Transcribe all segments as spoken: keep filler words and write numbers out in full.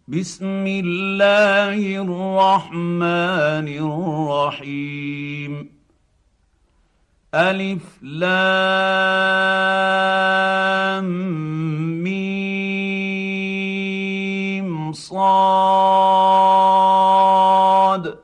بسم الله الرحمن الرحيم. ألف لام ميم صاد.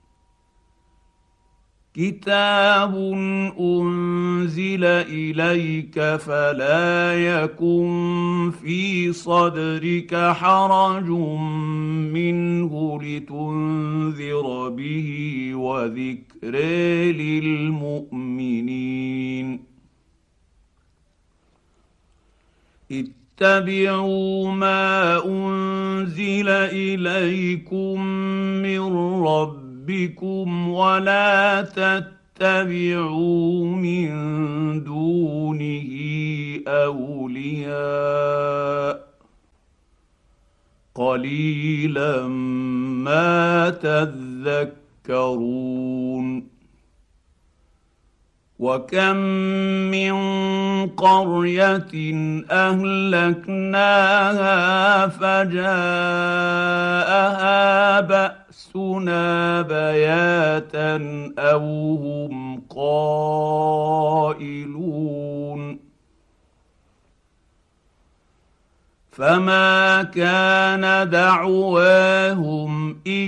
كتاب أنزل إليك فلا يكن في صدرك حرج منه لتنذر به وذكر للمؤمنين. اتبعوا ما أنزل إليكم من ربكم بكم ولا تتبعوا من دونه أولياء قليلا ما تذكرون. وكم من قرية أهلكناها فجاءها بأسنا بياتا أو هم قائلون. فما كان دعواهم إذ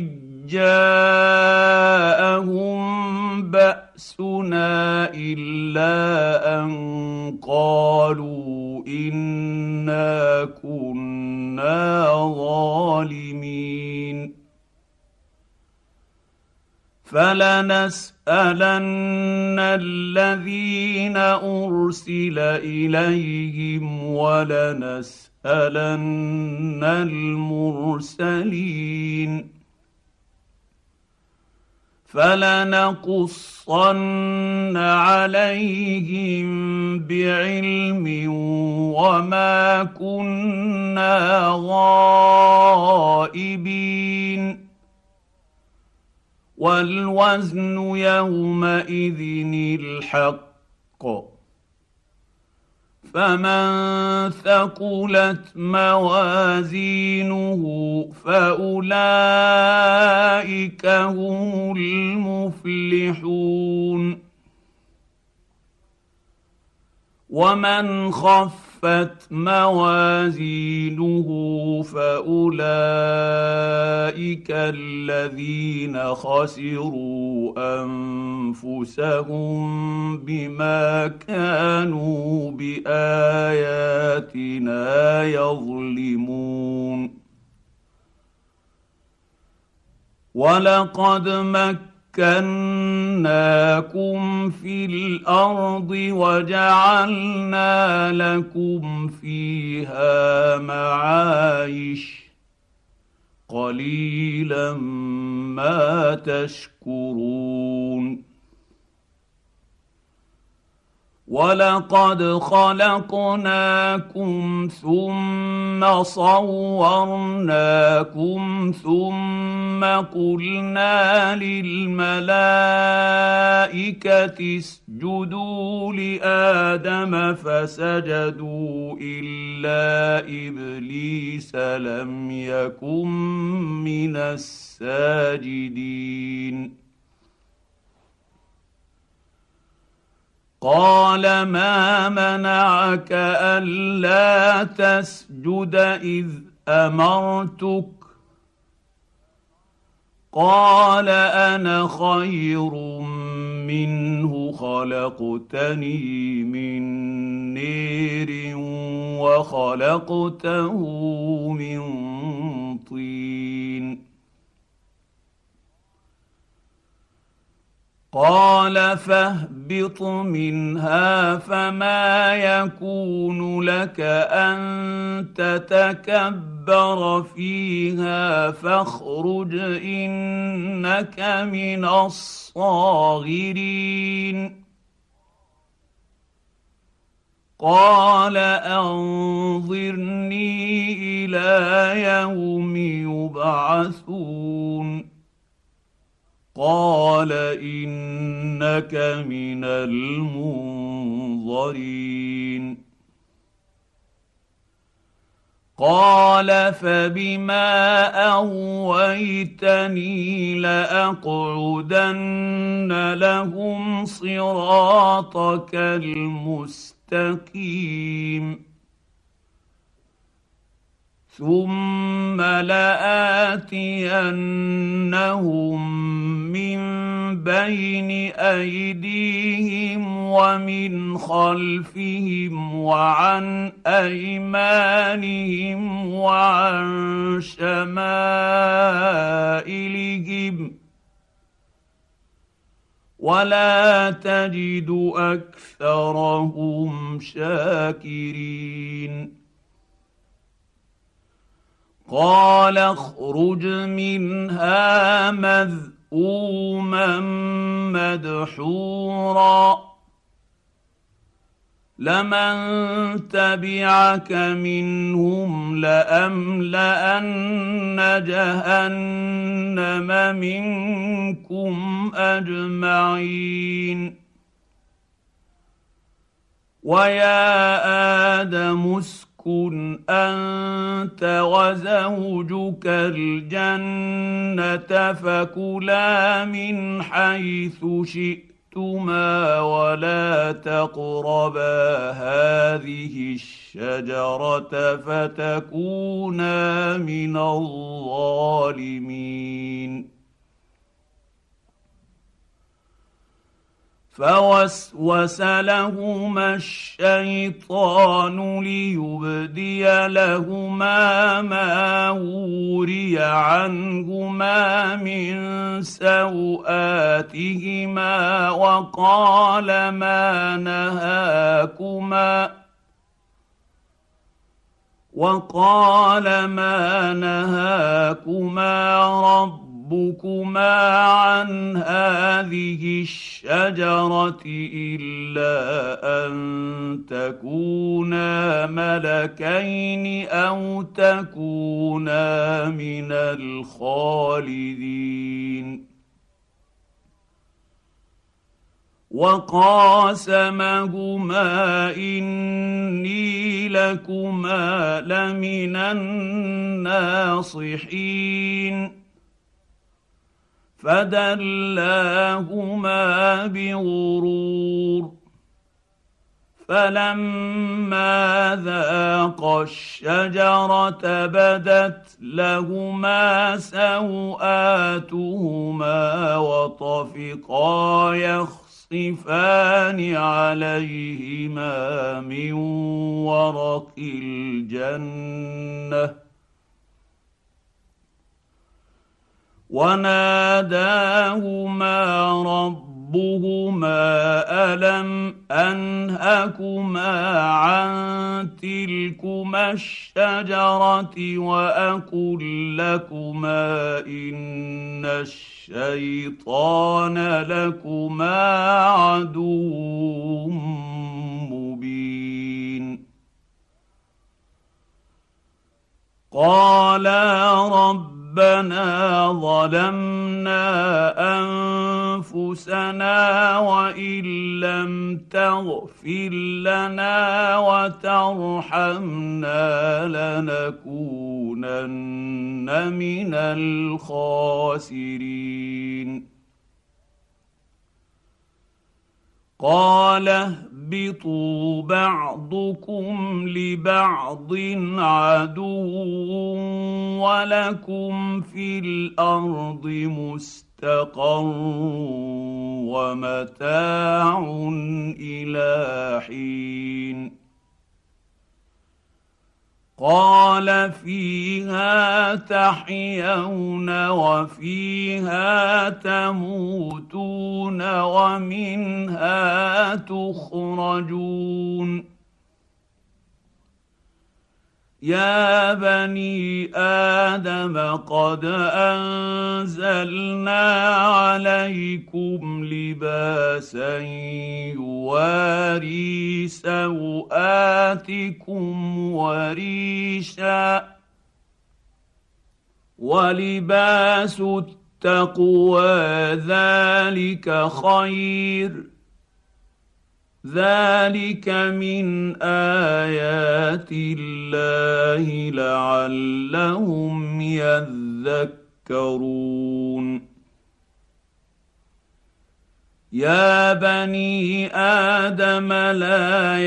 جاءهم بأسنا إلا أن قالوا إنا كنا ظالمين. فلنسألن الذين أرسل إليهم ولنسألن المرسلين. فلنقصن عليهم بعلم وما كنا غائبين. والوزن يومئذ الحق. فمن ثقلت موازينه فأولئك هم المفلحون. ومن خفت موازينه فأولئك الذين خسروا أنفسهم بما كانوا بآياتنا يظلمون. ولقد مكناكم في الأرض وجعلنا لكم فيها معايش قليلا ما تشكرون. ولقد خلقناكم ثم صورناكم ثم قلنا للملائكة اسجدوا لآدم فسجدوا إلا إبليس لم يكن من الساجدين. قال ما منعك ألا تسجد إذ أمرتك؟ قال أنا خير منه خلقتني من نير وخلقته من طين. قال فاهبط منها فما يكون لك أن تتكبر فيها فاخرج إنك من الصاغرين. قال أنظرني إلى يوم يبعثون. قال إنك من المنظرين. قال فبما اغويتني لاقعدن لهم صراطك المستقيم ثم لآتينهم من بين أيديهم ومن خلفهم وعن أيمانهم وعن شمائلهم ولا تجد أكثرهم شاكرين قال اخرج منها مذءوما مدحورا لمن تبعك منهم لأملأن جهنم منكم أجمعين ويا آدم اسكن أنت وزوجك الجنة فكلا من حيث شئتما ولا تقربا هذه الشجرة فتكونا من الظالمين فوسوس لهما الشيطان ليبدي لهما ما وري عنهما من سوآتهما وقال ما نهاكما وقال ما نهاكما رب ربكما عن هذه الشجرة إلا أن تكونا ملكين أو تكونا من الخالدين وقاسمهما إني لكما لمن الناصحين فدلاهما بغرور فلما ذاقا الشجرة بدت لهما سوآتهما وطفقا يخصفان عليهما من ورق الجنة وناداهما ربهما ألم أنهكما عن تلكما الشجرة وأقل لكما إن الشيطان لكما عدو مبين قالا رب ربنا ظلمنا أنفسنا وإن لم تغفر لنا وترحمنا لنكونن من الخاسرين قال اهبطوا بعضكم لبعض عدو ولكم في الأرض مستقر ومتاع إلى حين قال فيها تحيون وفيها تموتون ومنها تخرجون يا بني آدم قد أنزلنا عليكم لباسا يواري سوآتكم وريشا ولباس التقوى ذلك خير ذلك من ايات الله لعلهم يذكرون. يا بني آدم لا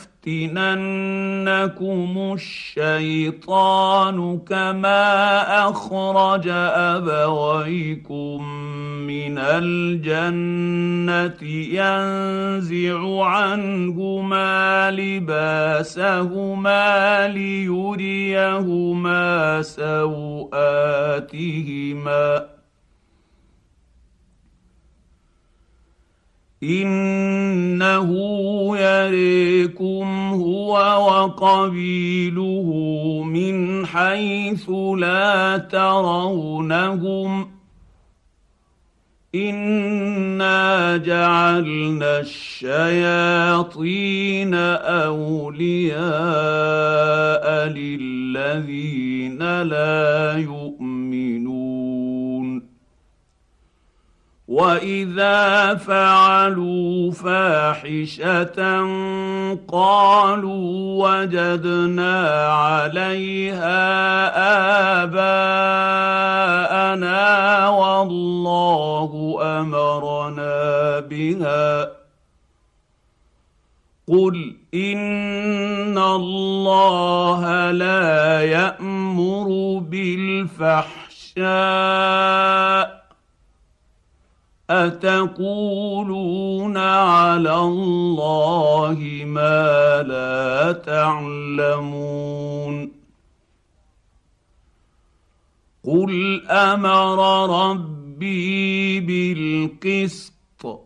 يفتننكم الشيطان كما أخرج أبويكم من الجنة ينزع عنهما لباسهما ليريهما سوآتهما إنه يريكم هو وقبيله من حيث لا ترونهم إنا جعلنا الشياطين أولياء للذين لا يؤمنون. وإذا فعلوا فاحشة قالوا وجدنا عليها آباءنا والله أمرنا بها قل إن الله لا يأمر بالفحشاء أتقولون على الله ما لا تعلمون. قل أمر ربي بالقسط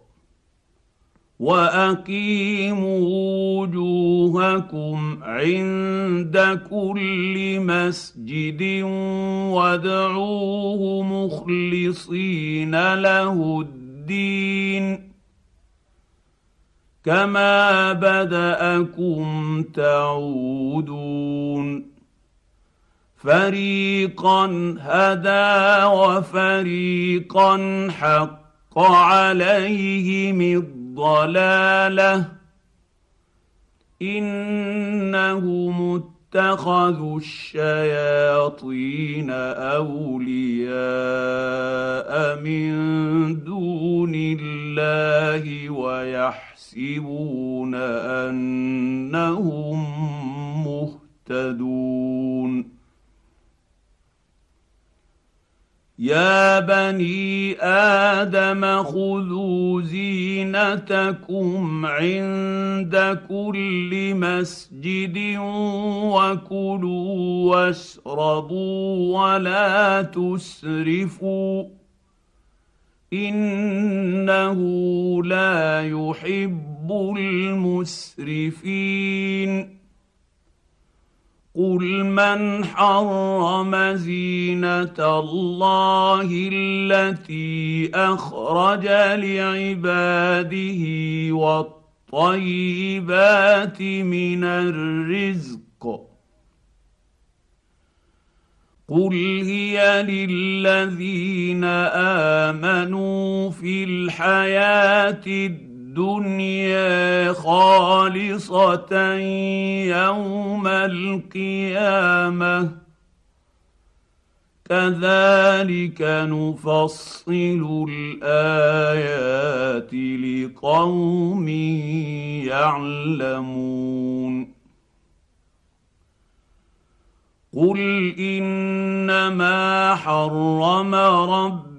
وأقيموا وجوهكم عند كل مسجد وادعوه مخلصين له الدين كما بدأكم تعودون. فريقا هدى وفريقا حق عليهم الضلالة إنهم اتخذوا الشياطين أولياء من دون الله ويحسبون أنهم مهتدون. يا بني آدم خذوا زينتكم عند كل مسجد وكلوا واشربوا ولا تسرفوا إنه لا يحب المسرفين. قل من حرم زينة الله التي أخرج لعباده والطيبات من الرزق قل هي للذين آمنوا في الحياة الدنيا الدنيا خالصة يوم القيامة كذلك نفصل الآيات لقوم يعلمون. قل إنما حرم ربي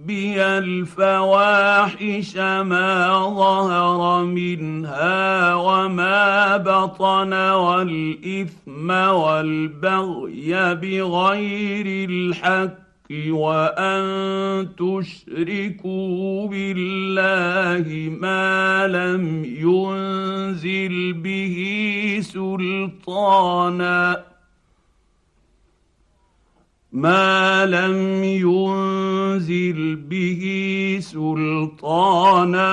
الفواحش ما ظهر منها وما بطن والإثم والبغي بغير الحق وأن تشركوا بالله ما لم ينزل به سلطانا ما لم ينزل به سلطانا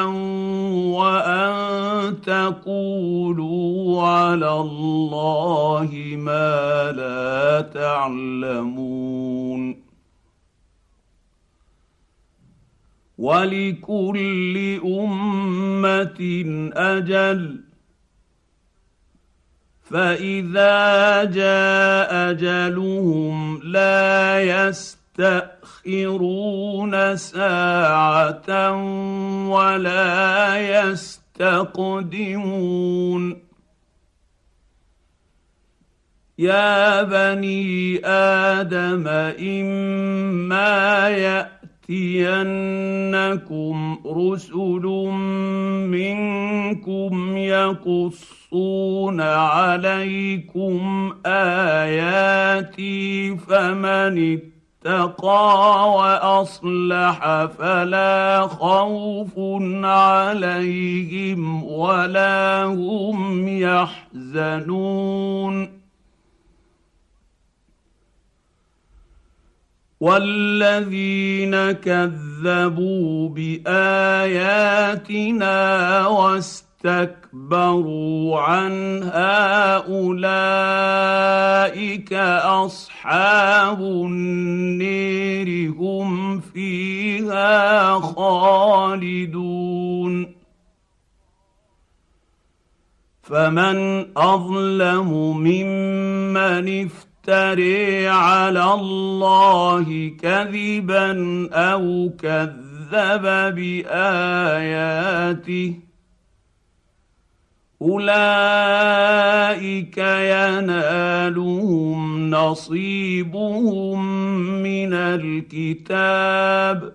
وأن تقولوا على الله ما لا تعلمون. ولكل أمة أجل فاذا جاء اجلهم لا يستأخرون ساعه ولا يستقدمون. يا بني آدم إما يأتينكم رسل منكم يقصون عليكم آياتي فمن اتقى وأصلح فلا خوف عليهم ولا هم يحزنون. والذين كذبوا بآياتنا واستكبروا عنها أولئك أصحاب النير هم فيها خالدون. فمن أظلم ممن افترى افتري على الله كذبا أو كذب بآياته أولئك ينالهم نصيبهم من الكتاب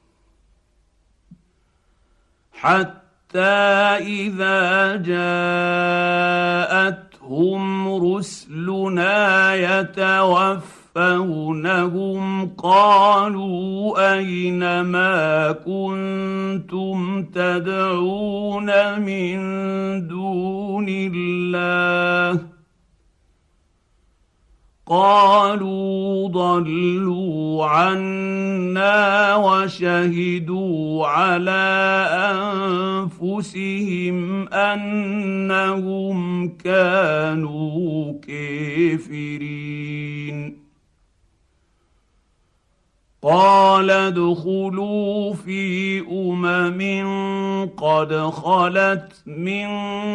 حتى إذا جاءت هم رسلنا يتوفونهم قالوا أين ما كنتم تدعون من دون الله قالوا ضلوا عنا وشهدوا على أنفسهم أنهم كانوا كافرين. قال ادخلوا في أمم قد خلت من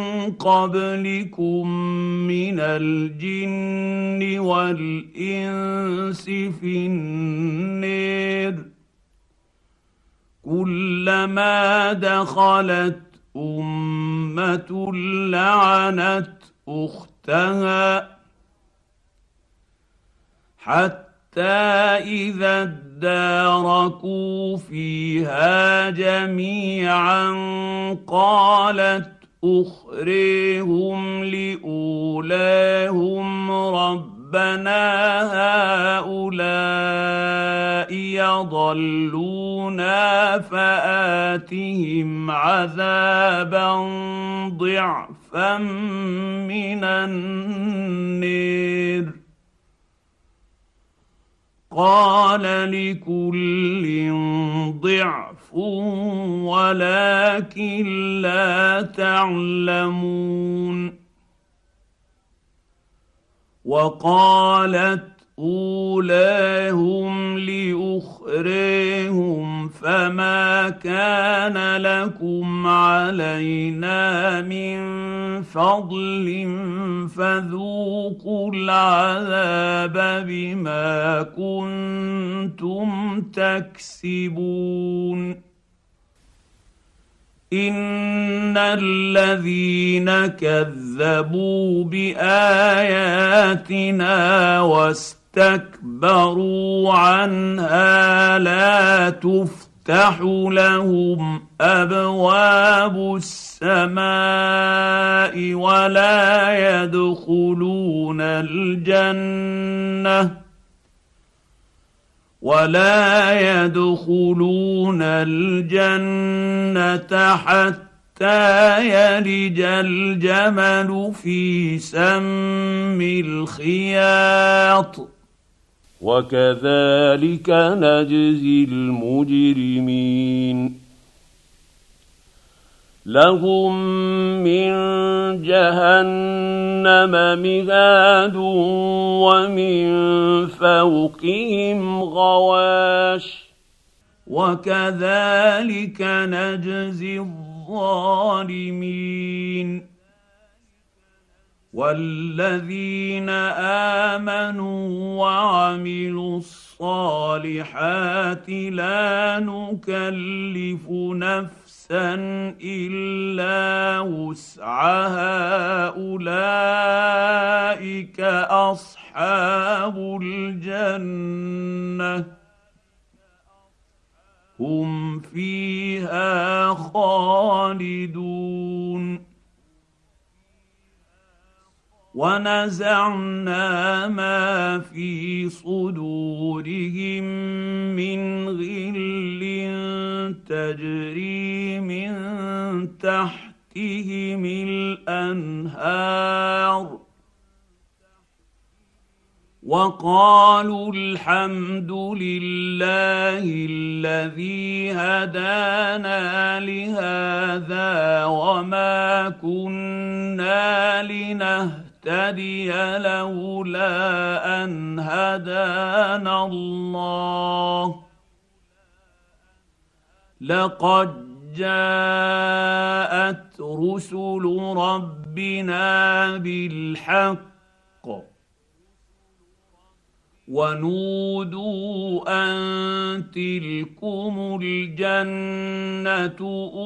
قبلكم من الجن والإنس في النار كلما دخلت أمة لعنت أختها حتى إذا اداركوا فيها جميعا قالت أخريهم لأولاهم ربنا هؤلاء يضلونا فآتهم عذابا ضعفا من النار قال لكل ضعف ولكن لا تعلمون. وقالت أولاهم لأخريهم فما كان لكم علينا من فضل فذوقوا العذاب بما كنتم تكسبون. إن الذين كذبوا بآياتنا واستكبروا عنها لا تفتح لهم أبواب السماء ولا يدخلون الجنة ولا يدخلون الجنة حتى يلج الجمل في سم الخياط وكذلك نجزي المجرمين. لهم من جهنم مهاد ومن فوقهم غواش وكذلك نجزي الظالمين. والذين امنوا وعملوا الصالحات لا نكلف نفسا الا وسعها اولئك اصحاب الجنه هم فيها خالدون. ونزعنا ما في صدورهم من غل تجري من تحتهم الانهار وقالوا الحمد لله الذي هدانا لهذا وما كنا لنهتدي لولا ان هدانا الله لقد جاءت رسل ربنا بالحق ونودوا ان تلكم الجنه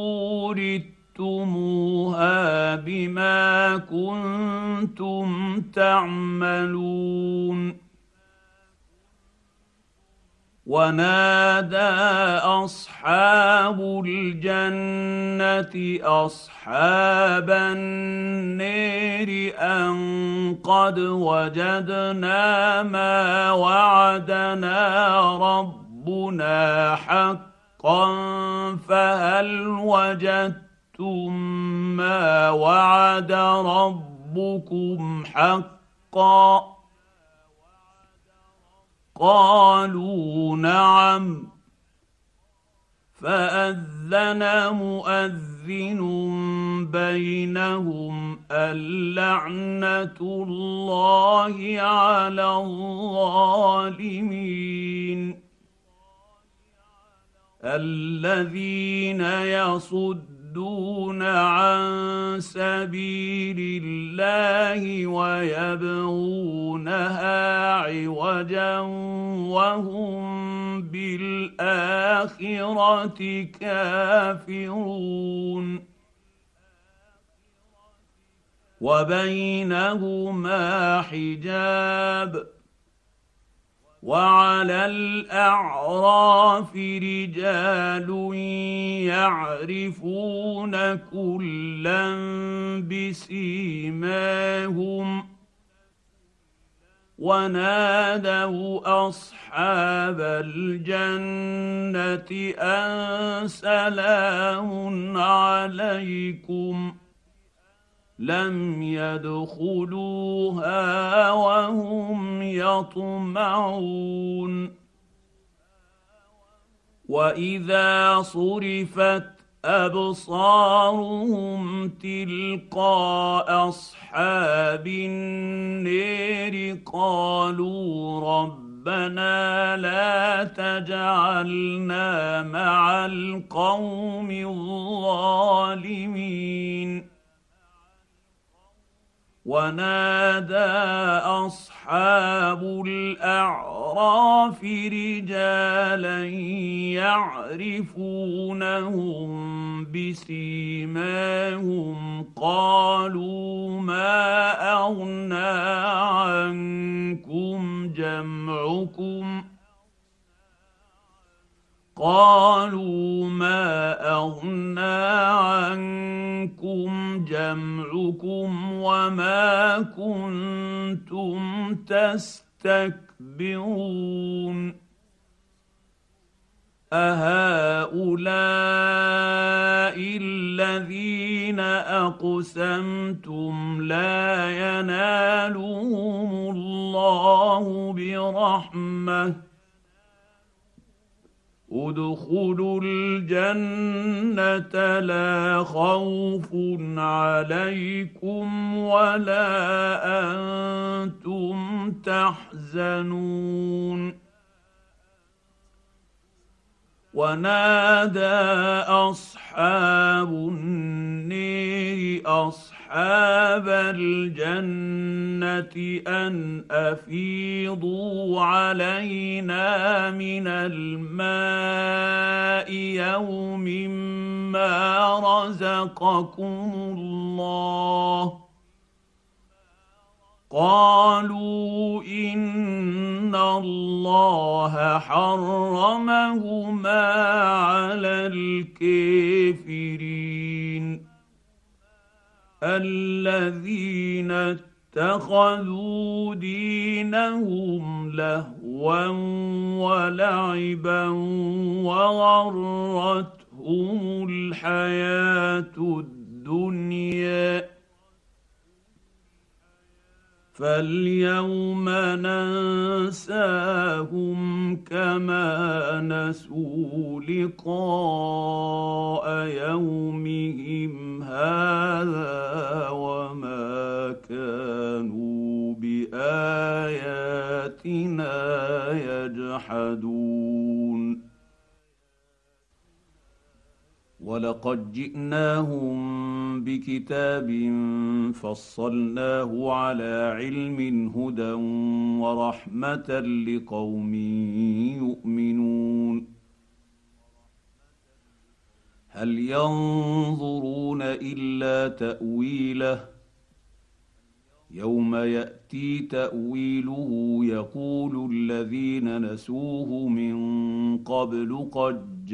اورثتموها بما كنتم تعملون. ونادى اصحاب الجنه اصحاب النار ان قد وجدنا ما وعدنا ربنا حقا فهل وجدتم ما وعد ربكم حقا قالوا نعم فأذن مؤذن بينهم اللعنة الله على الظالمين. الذين يصدون عن سبيل الله ويبغونها عوجا وهم بالآخرة كافرون وبينهما حجاب وعلى الأعراف رجال يعرفون كلا بسيماهم ونادوا أصحاب الجنة أن سلام عليكم لم يدخلوها وهم يطمعون. وإذا صرفت أبصارهم تلقاء أصحاب النار قالوا ربنا لا تجعلنا مع القوم الظالمين. ونادى أصحاب الأعراف رجالا يعرفونهم بسيماهم قالوا ما أغنى عنكم جمعكم قالوا ما أغنى عنكم جمعكم وما كنتم تستكبرون أهؤلاء الذين أقسمتم لا ينالهم الله برحمة ادخلوا الجنة لا خوف عليكم ولا أنتم تحزنون. ونادى أصحاب النار أصحاب اصحاب الجنه ان افيضوا علينا من الماء يوم ما رزقكم الله قالوا ان الله حرمهما على الكافرين الذين اتخذوا دينهم لهوا ولعبا وغرتهم الحياه الدنيا فاليوم ننساهم كما نسوا لقاء يومهم هذا وما كانوا بآياتنا يجحدون ولقد جئناهم بكتاب فصلناه على علم هدى ورحمة لقوم يؤمنون هل ينظرون إلا تأويله يوم يأتي تأويله يقول الذين نسوه من قبل قد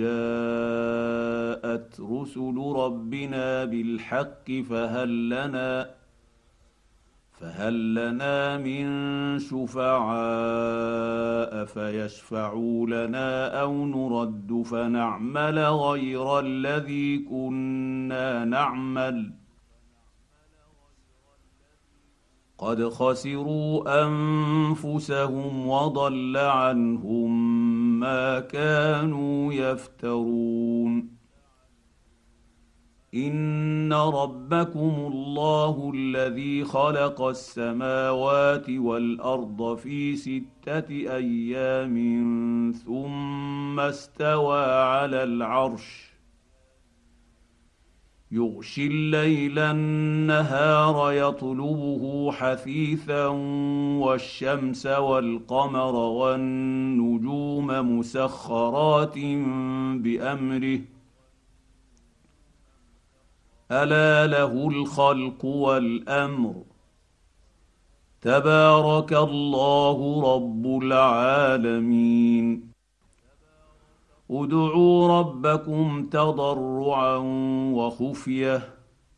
جاءت رسل ربنا بالحق فهل لنا فهل لنا من شفعاء فيشفعوا لنا أو نرد فنعمل غير الذي كنا نعمل قد خسروا أنفسهم وضل عنهم ما كانوا يفترون إن ربكم الله الذي خلق السماوات والأرض في ستة أيام ثم استوى على العرش يغشي الليل النهار يطلبه حثيثا والشمس والقمر والنجوم مسخرات بأمره ألا له الخلق والأمر تبارك الله رب العالمين ادعوا ربكم تضرعا وخفيه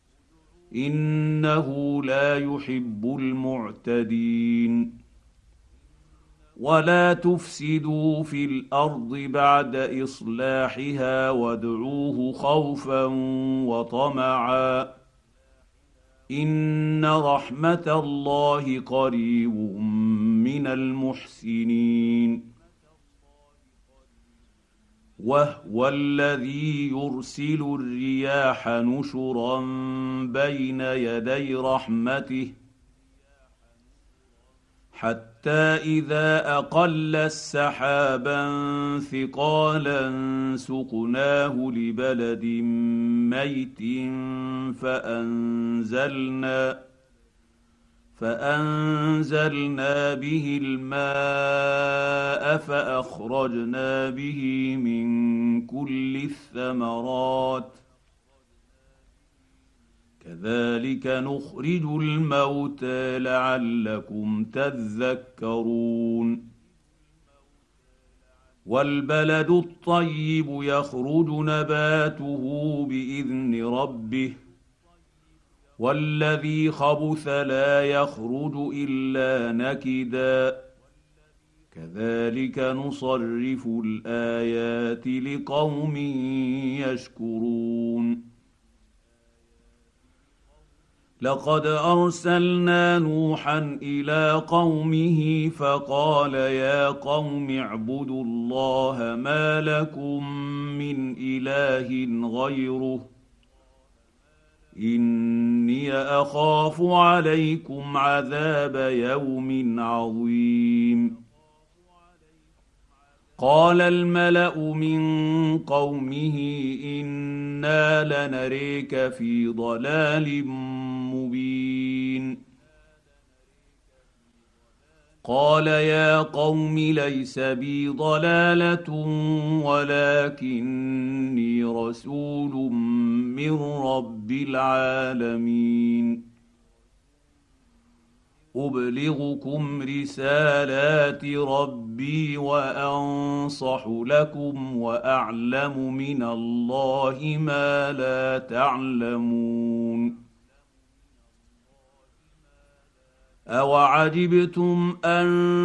انه لا يحب المعتدين ولا تفسدوا في الارض بعد اصلاحها وادعوه خوفا وطمعا ان رحمه الله قريب من المحسنين وهو الذي يرسل الرياح نشرا بين يدي رحمته حتى اذا اقل السحابا ثقالا سقناه لبلد ميت فانزلنا فأنزلنا به الماء فأخرجنا به من كل الثمرات كذلك نخرج الموتى لعلكم تذكرون والبلد الطيب يخرج نباته بإذن ربه والذي خبث لا يخرج إلا نكدا كذلك نصرف الآيات لقوم يشكرون لقد أرسلنا نوحا إلى قومه فقال يا قوم اعبدوا الله ما لكم من إله غيره إني أخاف عليكم عذاب يوم عظيم قال الملأ من قومه إنا لنريك في ضلال مبين. قال يا قوم ليس بي ضلاله ولكني رسول من رب العالمين ابلغكم رسالات ربي وانصح لكم واعلم من الله ما لا تعلمون. أوعجبتم أن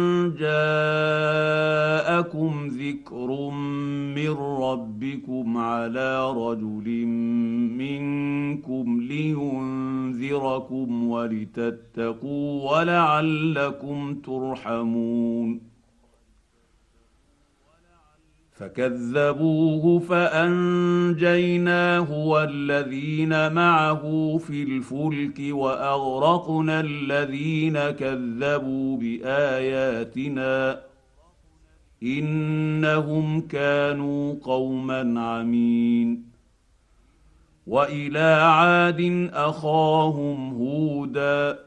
جاءكم ذكر من ربكم على رجل منكم لينذركم ولتتقوا ولعلكم ترحمون. فكذبوه فانجيناه والذين معه في الفلك واغرقنا الذين كذبوا باياتنا انهم كانوا قوما عمين. والى عاد اخاهم هودا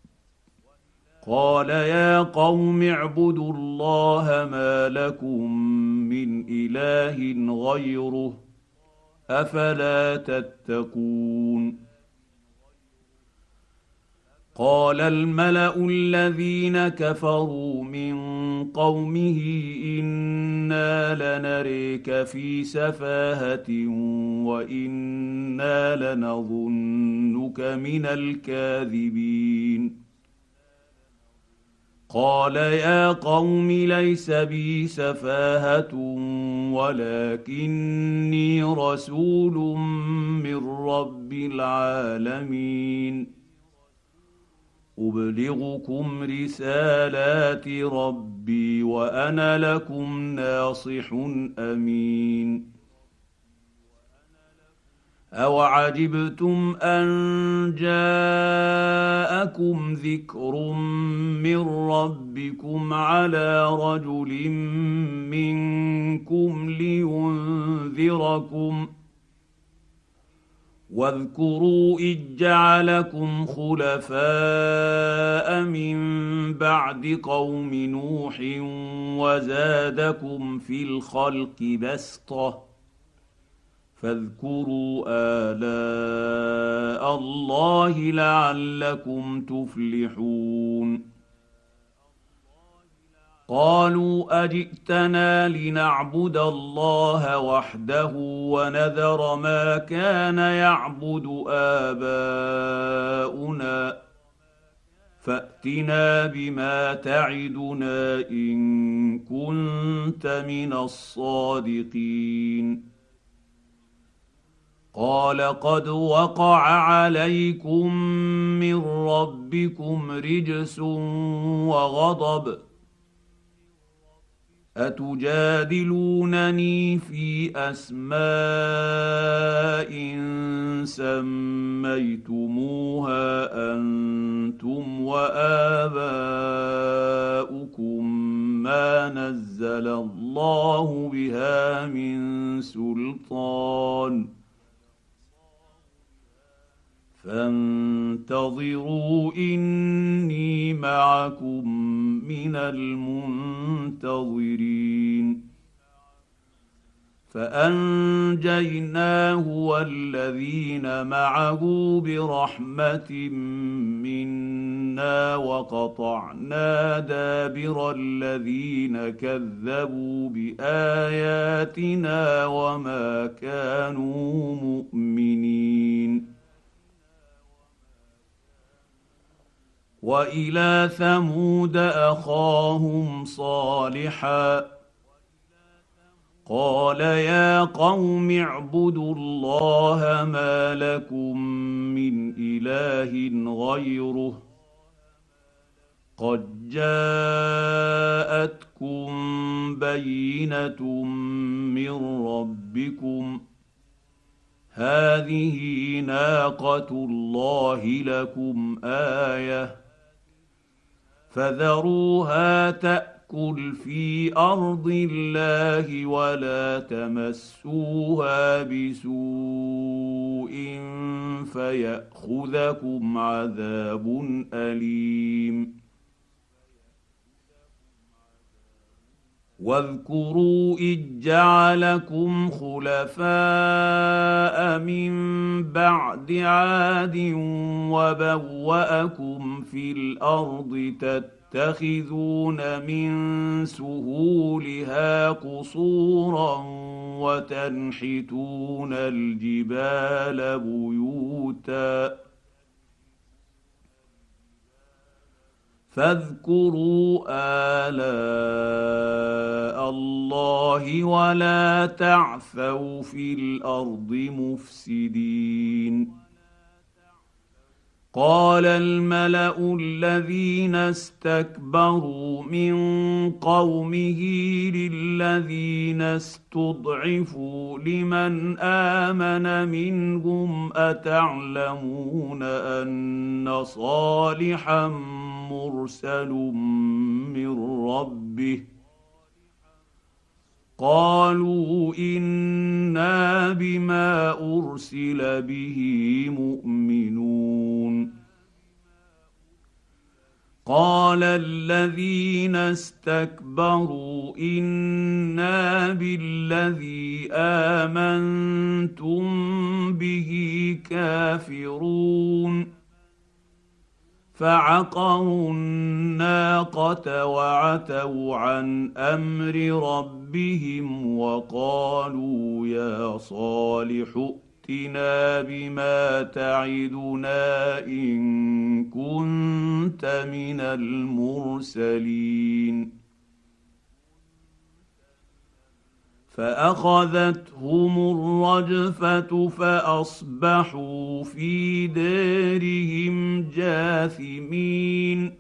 قال يا قوم اعبدوا الله ما لكم من اله غيره افلا تتقون. قال الملا الذين كفروا من قومه انا لنريك في سفاهه وانا لنظنك من الكاذبين. قال يا قوم ليس بي سفاهه ولكني رسول من رب العالمين ابلغكم رسالات ربي وانا لكم ناصح امين. أوعجبتم أن جاءكم ذكر من ربكم على رجل منكم لينذركم واذكروا إذ جعلكم خلفاء من بعد قوم نوح وزادكم في الخلق بسطة فاذكروا آلاء الله لعلكم تفلحون. قالوا أجئتنا لنعبد الله وحده ونذر ما كان يعبد آباؤنا فأتنا بما تعدنا إن كنت من الصادقين. قال قد وقع عليكم من ربكم رجس وغضب أتجادلونني في أسماء سميتموها أنتم وآباؤكم ما نزل الله بها من سلطان فانتظروا إني معكم من المنتظرين. فأنجيناه والذين معه برحمة منا وقطعنا دابر الذين كذبوا بآياتنا وما كانوا مؤمنين. وإلى ثمود أخاهم صالحا قال يا قوم اعبدوا الله ما لكم من إله غيره قد جاءتكم بينة من ربكم هذه ناقة الله لكم آية فذروها تأكل تفسدوا في ارض الله ولا تمسوها بسوء فياخذكم عذاب اليم. واذكروا اذ جعلكم خلفاء من بعد عاد وبوأكم في الارض تتخذون من سهولها قصورا وتنحتون الجبال بيوتا فاذكروا آلاء الله ولا تعثوا في الأرض مفسدين. قال الملأ الذين استكبروا من قومه للذين استضعفوا لمن آمن منهم أتعلمون أن صالحا مرسل من ربه قالوا إنا بما أرسل به مؤمنون. قال الذين استكبروا إنا بالذي آمنتم به كافرون فعقروا الناقة وعتوا عن أمر ربهم وقالوا يا صالح ائتنا بما تعدنا إن كنت من المرسلين. فأخذتهم الرجفة فأصبحوا في دارهم جاثمين.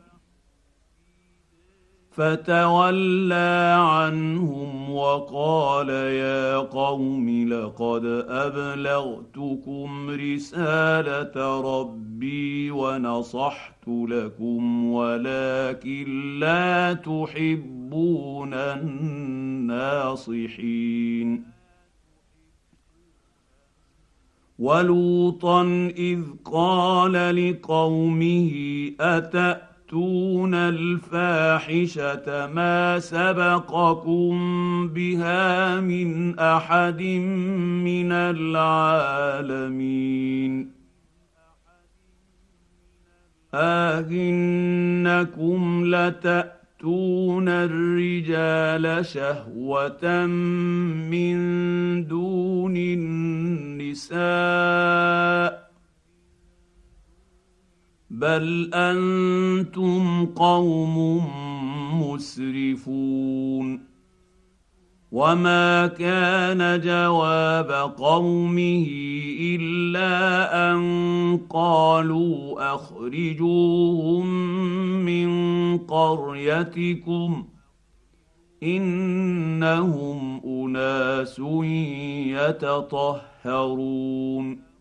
فتولى عنهم وقال يا قوم لقد أبلغتكم رسالة ربي ونصحت لكم ولكن لا تحبون الناصحين. ولوطا إذ قال لقومه أتأتون تأتون الفاحشة ما سبقكم بها من أحد من العالمين أئنكم لتأتون الرجال شهوة من دون النساء بل أنتم قوم مسرفون. وما كان جواب قومه إلا أن قالوا أخرجوهم من قريتكم إنهم أناس يتطهرون.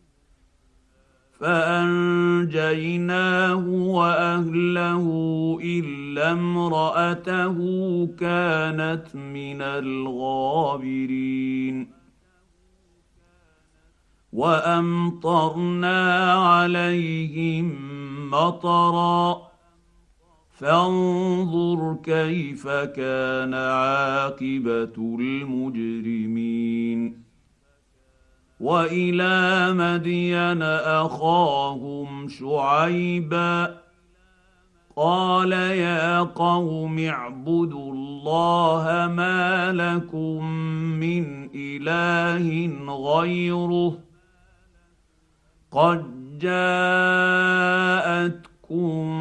فأنجيناه وأهله إلا امرأته كانت من الغابرين. وأمطرنا عليهم مطرا فانظر كيف كان عاقبة المجرمين. وإلى مدين أخاهم شعيبا قال يا قوم اعبدوا الله ما لكم من إله غيره قد جاءتكم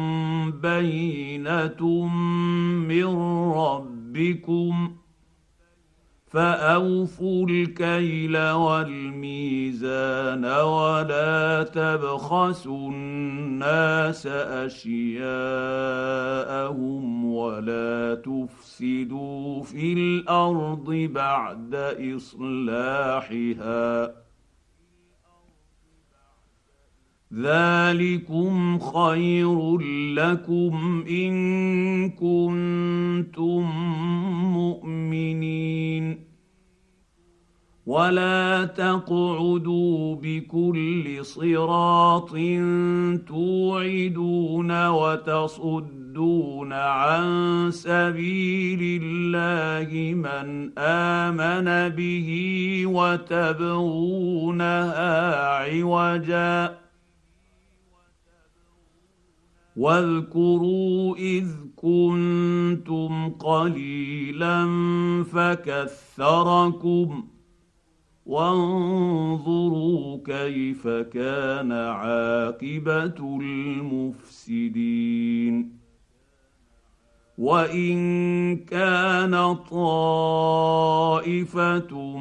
بينة من ربكم فأوفوا الكيل والميزان ولا تبخسوا الناس أشياءهم ولا تفسدوا في الأرض بعد إصلاحها ذلكم خير لكم إن كنتم مؤمنين. ولا تقعدوا بكل صراط توعدون وتصدون عن سبيل الله من آمن به وتبغونها عوجا. واذكروا إذ كنتم قليلا فكثركم وانظروا كيف كان عاقبة المفسدين. وإن كان طائفة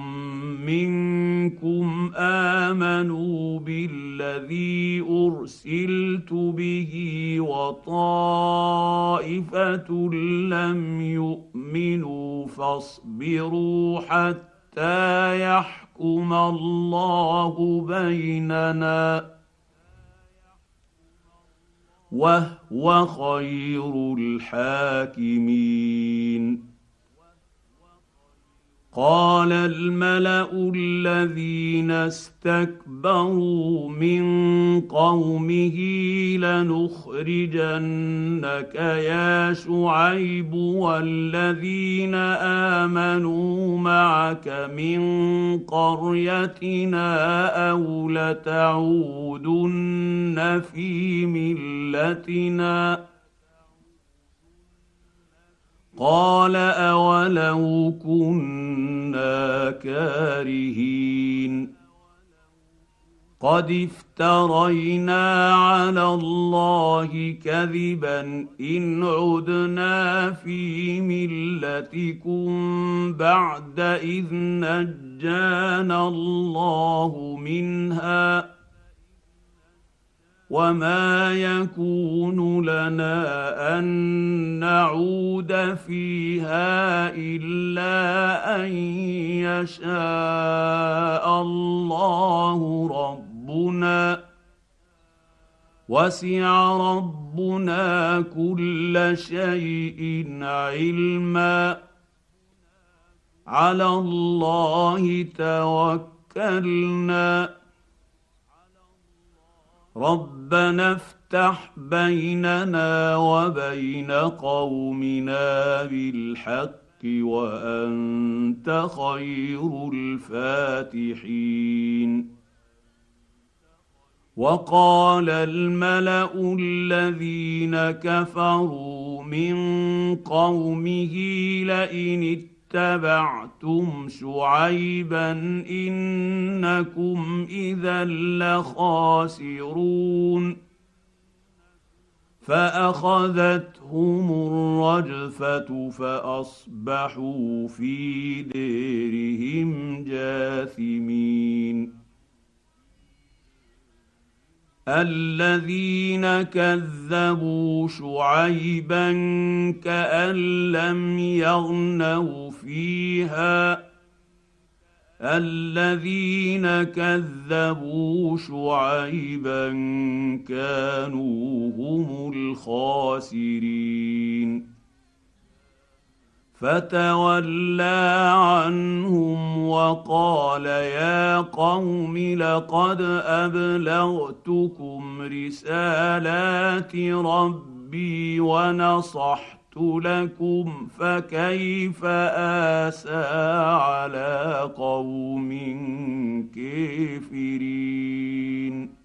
منكم آمنوا بالذي أرسلت به وطائفة لم يؤمنوا فاصبروا حتى يحكم الله بيننا وهو خير الحاكمين. قال الملأ الذين استكبروا من قومه لنخرجنك يا شعيب والذين آمنوا معك من قريتنا أو لتعودن في ملتنا. قال أولو كنا كارهين. قد افترينا على الله كذبا إن عدنا في ملتكم بعد إذ نجانا الله منها وما يكون لنا أن نعود فيها إلا أن يشاء الله ربنا وسع ربنا كل شيء علما على الله توكلنا ربنا افتح بيننا وبين قومنا بالحق وأنت خير الفاتحين. وقال الملأ الذين كفروا من قومه لئن اتبعتم شعيبا إنكم إذا لخاسرون. فأخذتهم الرجفة فأصبحوا في ديرهم جاثمين. الذين كذبوا شعيبا كأن لم يغنوا فيها الذين كذبوا شعيبا كانوا هم الخاسرين. فتولى عنهم وقال يا قوم لقد أبلغتكم رسالات ربي ونصحت لكم فكيف آسى على قوم كافرين.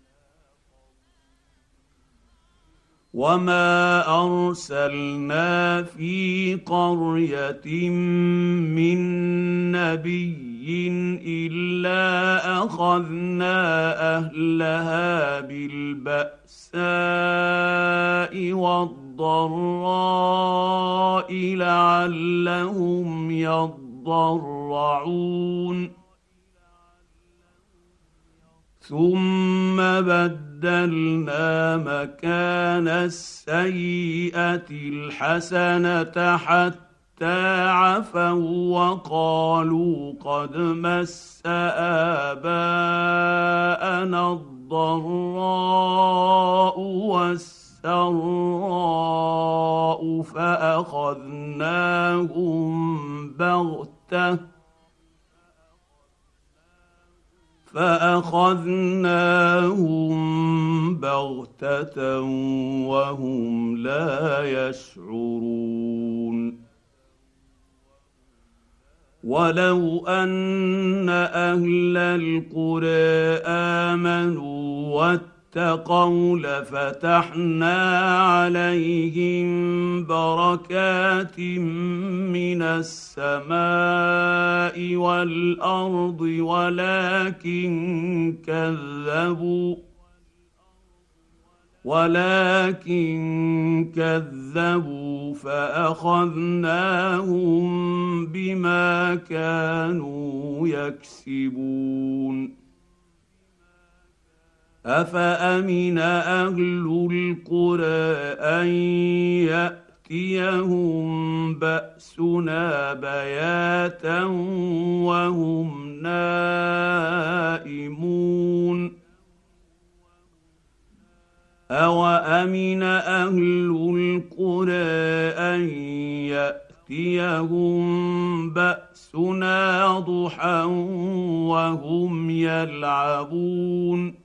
وما أرسلنا في قرية من نبي إلا أخذنا أهلها بالبأساء والضراء لعلهم يضرعون. ثم بدلنا مكان السيئة الحسنة حتى عفوا وقالوا قد مس آباءنا الضالين الضراء والسراء فأخذناهم بغتة فأخذناهم بغتة وهم لا يشعرون ولو أن أهل القرى آمنوا واتقوا لفتحنا عليهم بركات من السماء والأرض ولكن كذبوا ولكن كذبوا فأخذناهم بما كانوا يكسبون أفأمن أهل القرى أن يأتيهم بأسنا بياتا وهم نائمون أوأمن أهل القرى أن يأتيهم بأسنا ضحى وهم يلعبون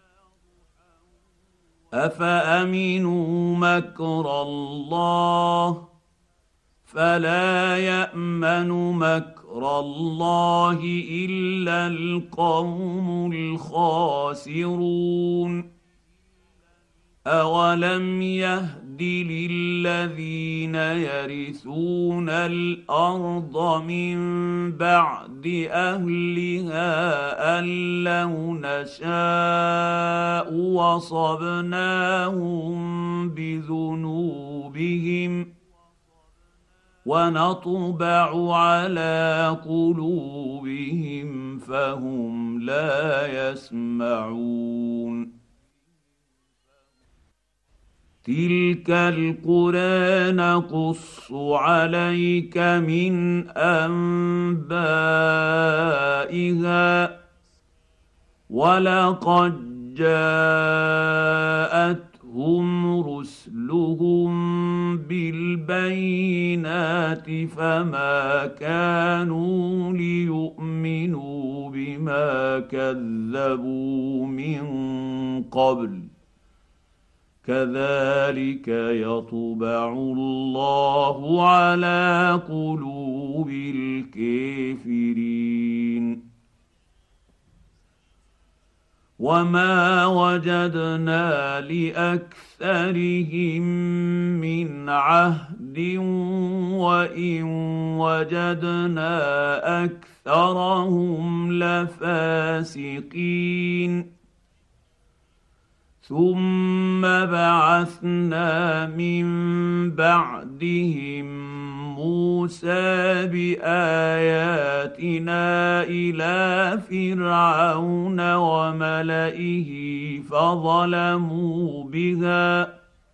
أفأمنوا مكر الله فلا يأمن مكر الله إلا القوم الخاسرون أولم يهد للذين يرثون الأرض من بعد أهلها أن لو نشاء وصبناهم بذنوبهم ونطبع على قلوبهم فهم لا يسمعون تلك القرى نقص عليك من أنبائها ولقد جاءتهم رسلهم بالبينات فما كانوا ليؤمنوا بما كذبوا من قبل كذلك يطبع الله على قلوب الكافرين وما وجدنا لأكثرهم من عهد وإن وجدنا أكثرهم لفاسقين ثم بعثنا من بعدهم موسى بآياتنا إلى فرعون وملئه فظلموا بها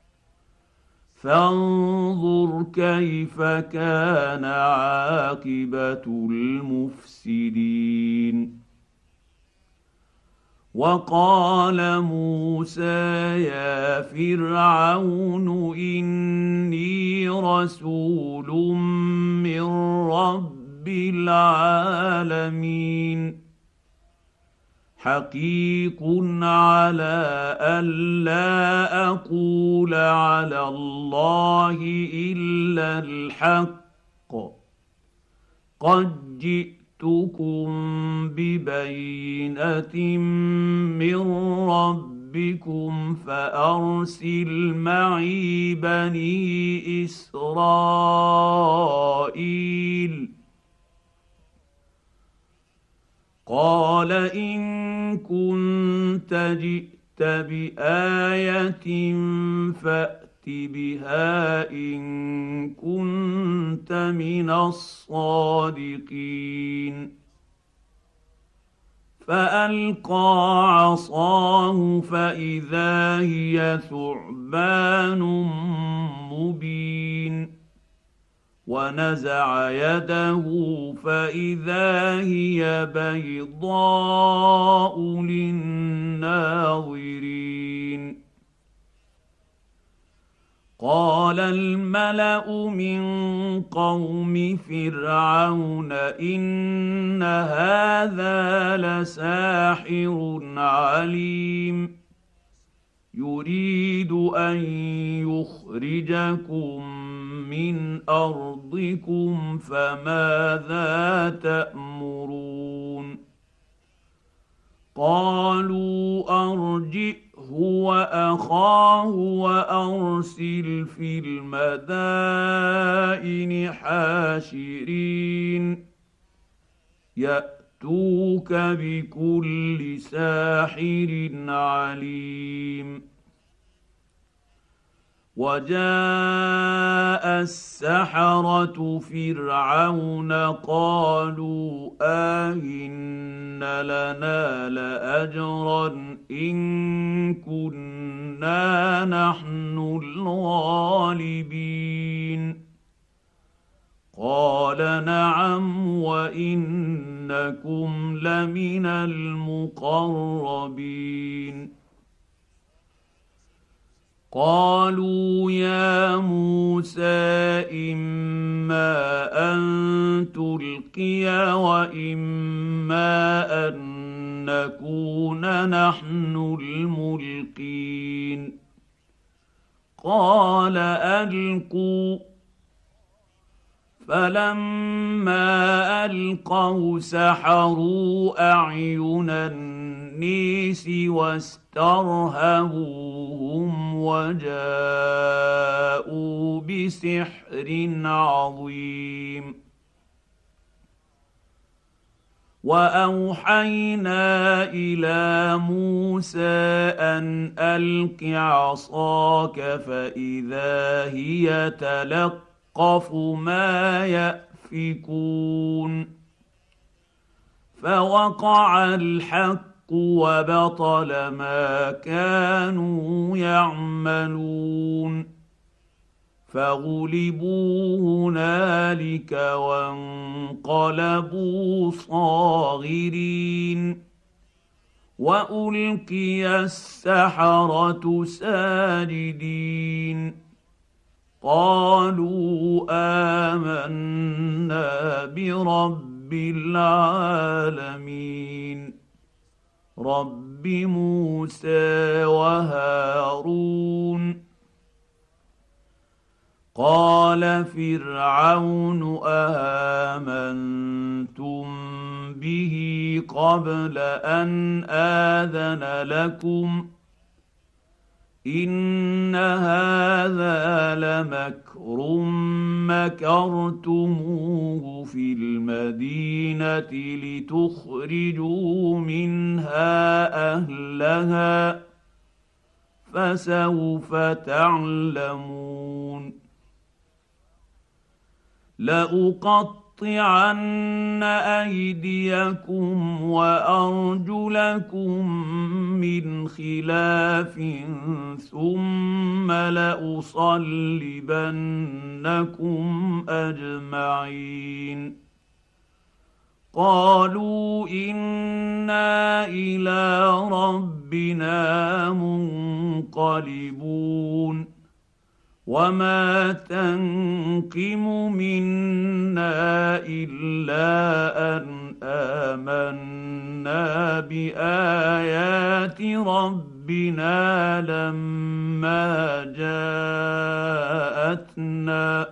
فانظر كيف كان عاقبة المفسدين وقال موسى يا فرعون إني رسول من رب العالمين حقيق على ألا أقول على الله إلا الحق قد جئت جئتكم ببينة من ربكم فأرسل معي بني إسرائيل قال إن كنت جئت بآية فأت بها إن كنت من الصادقين فألقى عصاه فإذا هي ثعبان مبين ونزع يده فإذا هي بيضاء للناظرين. قال الملأ من قوم فرعون إن هذا لساحر عليم يريد أن يخرجكم من أرضكم فماذا تأمرون؟ قالوا أرجئه وأخاه وأرسل في المدائن حاشرين يأتوك بكل ساحر عليم. وجاء السحرة فرعون قالوا آئن لنا لأجرا إن كنا نحن الغالبين. قال نعم وإنكم لمن المقربين. قالوا يا موسى إما أن تلقي وإما أن نكون نحن الملقين. قال ألقوا. فلما ألقوا سحروا أعين النيس واسترهبوهم وجاءوا بسحر عظيم. وأوحينا إلى موسى أن ألق عصاك فإذا هي تلقف قف ما يأفكون. فوقع الحق وبطل ما كانوا يعملون. فغلبوا هنالك وانقلبوا صاغرين. وألقي السحرة ساجدين قالوا آمنا برب العالمين رب موسى وهارون. قال فرعون آمنتم به قبل أن آذن لكم إن هذا لمكر مكرتموه في المدينة لتخرجوا منها أهلها فسوف تعلمون. لأقطعن أيديكم وأرجلكم من خلاف ثم لأصلبنكم أجمعين. قالوا إنا إلى ربنا منقلبون. وما تنقم منا إلا أن آمنا بآيات ربنا لما جاءتنا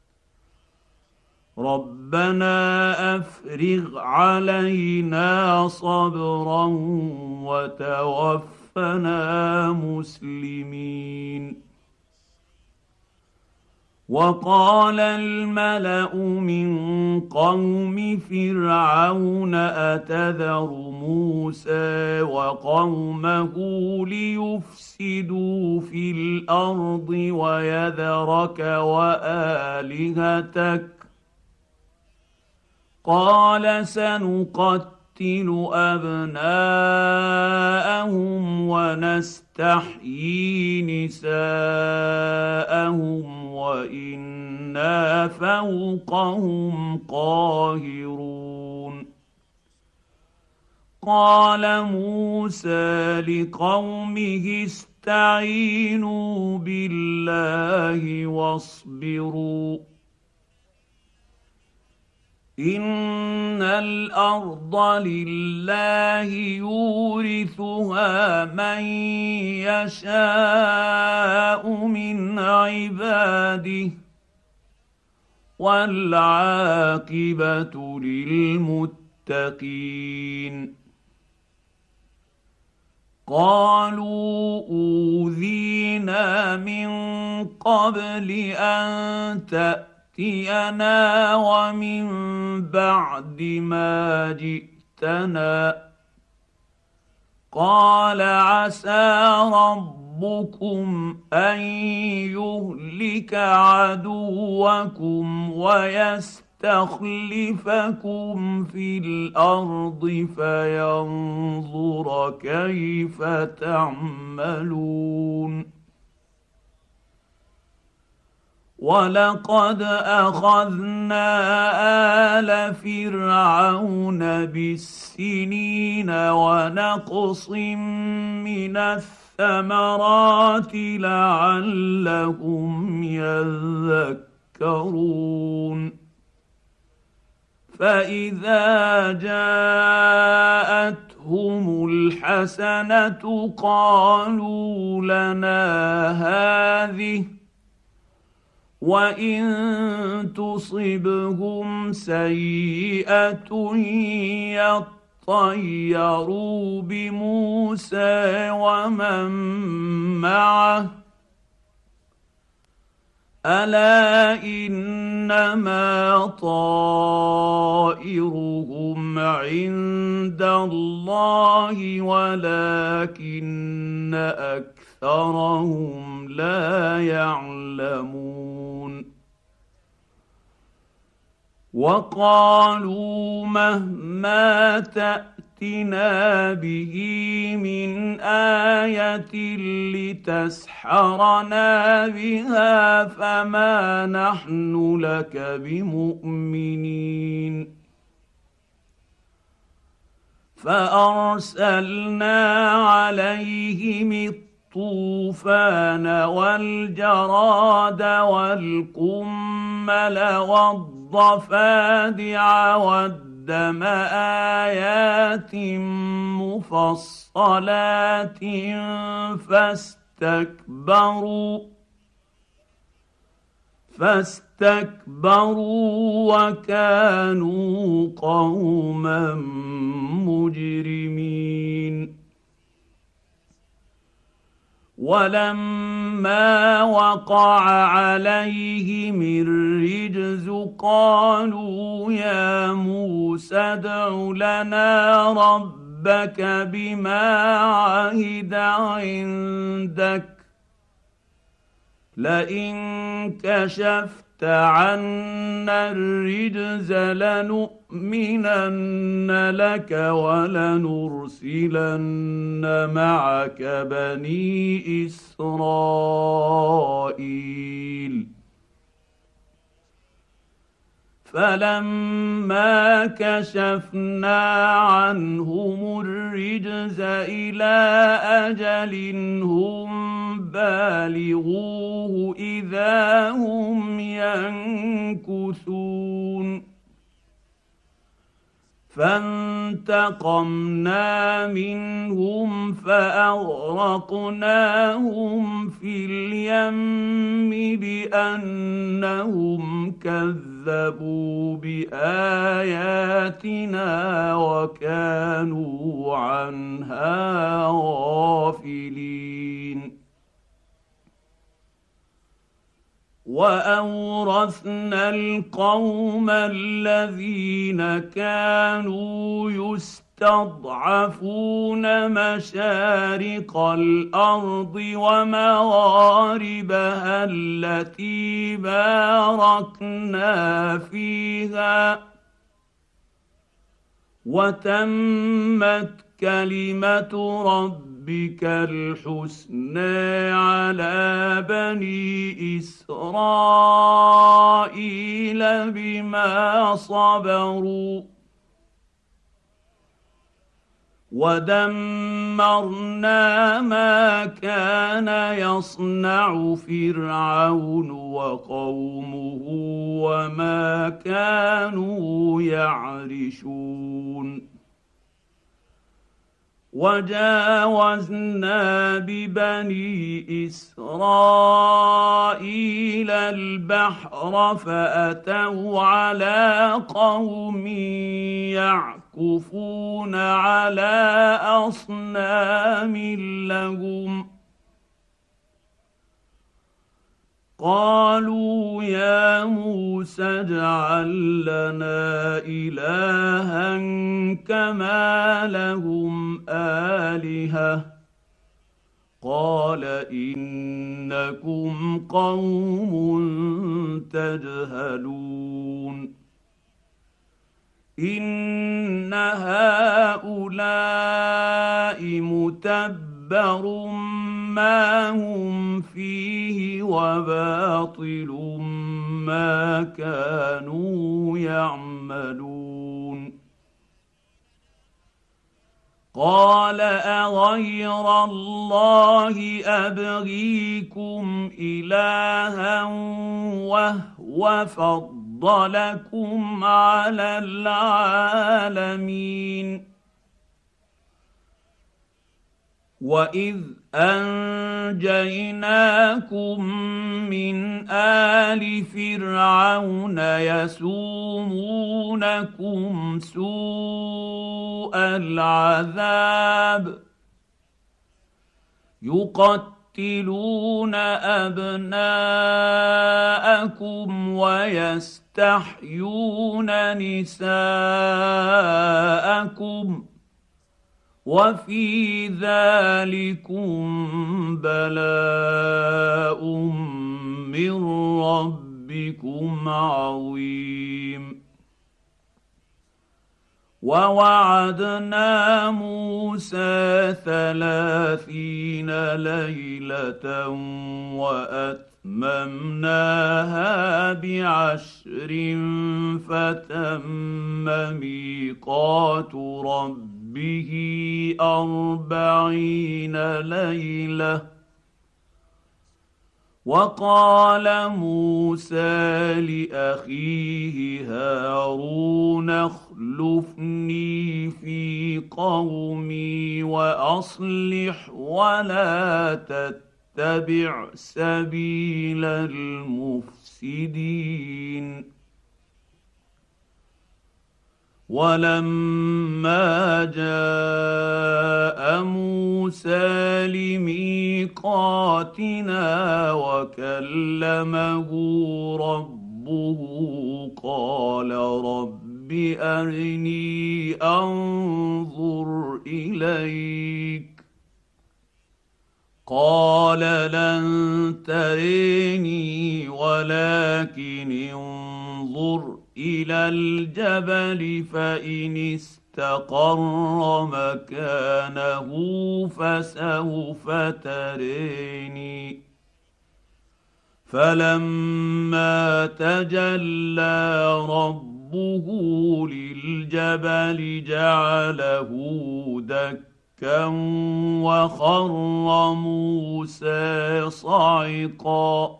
ربنا أفرغ علينا صبرا وتوفنا مسلمين. وقال الملأ من قوم فرعون أتذر موسى وقومه ليفسدوا في الأرض ويذرك وآلهتك قال سنقتل أبناءهم ونستحيي نساءهم وإنا انا فوقهم قاهرون. قال موسى لقومه استعينوا بالله واصبروا ان الارض لله يورثها من يشاء من عباده والعاقبه للمتقين. قالوا اوذينا من قبل ان تأتينا ومن بعد ما جئتنا. قال عسى ربكم ان يهلك عدوكم ويستخلفكم في الارض فينظر كيف تعملون. ولقد اخذنا آل فرعون بالسنين ونقص من الثمرات لعلهم يذكرون. فإذا جاءتهم الحسنة قالوا لنا هذه وإن تصبهم سيئة يطيروا بموسى ومن معه ألا إنما طائرهم عند الله ولكن أكثرهم لا يعلمون. وقالوا مهما تأتنا به من آية لتسحرنا بها فما نحن لك بمؤمنين. فأرسلنا عليهم الطوفان والجراد والقمل والضفادع والدم آيات مفصلات فاستكبروا فاستكبروا وكانوا قوما مجرمين. ولما وقع عليهم الرجز قالوا يا موسى ادع لنا ربك بما عهد عندك لئن كشفت عنا الرجز لنؤمنن لك ولنرسلن معك بني إسرائيل. فلما كشفنا عنهم الرجز إلى أجل هم بالغوه إذا هم ينكثون. فانتقمنا منهم فأغرقناهم في اليم بأنهم كذبوا بآياتنا وكانوا عنها غافلين. وأورثنا القوم الذين كانوا يستضعفون مشارق الأرض ومغاربها التي باركنا فيها وتمت كلمة ربنا ربك الحسنى على بني إسرائيل بما صبروا ودمرنا ما كان يصنع فرعون وقومه وما كانوا يعرشون وجاوزنا ببني إسرائيل البحر فأتوا على قوم يعكفون على أصنام لهم قالوا يا موسى اجعل لنا إلها كما لهم آلهة قال إنكم قوم تجهلون إن هؤلاء متبر ما هم فيه وباطل ما كانوا يعملون قال أغير الله أبغيكم إلها وهو فضلكم على العالمين وإذ أنجيناكم من آل فرعون يسومونكم سوء العذاب يقتلون أبناءكم ويستحيون نساءكم وفي ذلكم بلاء من ربكم عظيم ووعدنا موسى ثلاثين ليلة وأتممناها بعشر فتم ميقات ربه به أربعين ليلة وقال موسى لأخيه هارون اخلفني في قومي وأصلح ولا تتبع سبيل المفسدين ولما جاء موسى لميقاتنا وكلمه ربه قال رب أرني أنظر إليك قال لن تريني ولكن انظر إلى الجبل فإن استقر مكانه فسوف تريني فلما تجلى ربه للجبل جعله دكا وخر موسى صعقا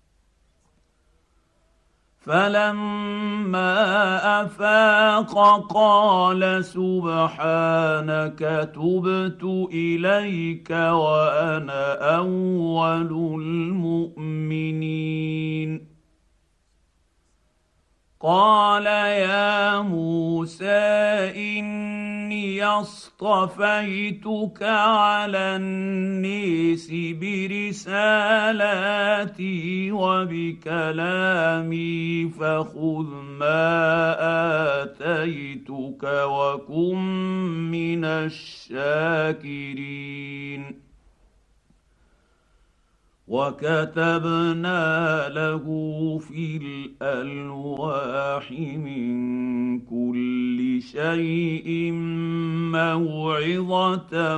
فلما أفاق قال سبحانك تبت إليك وأنا أول المؤمنين قال يا موسى إني اصطفيتك على الناس برسالاتي وبكلامي فخذ ما آتيتك وكن من الشاكرين وكتبنا له في الالواح من كل شيء موعظه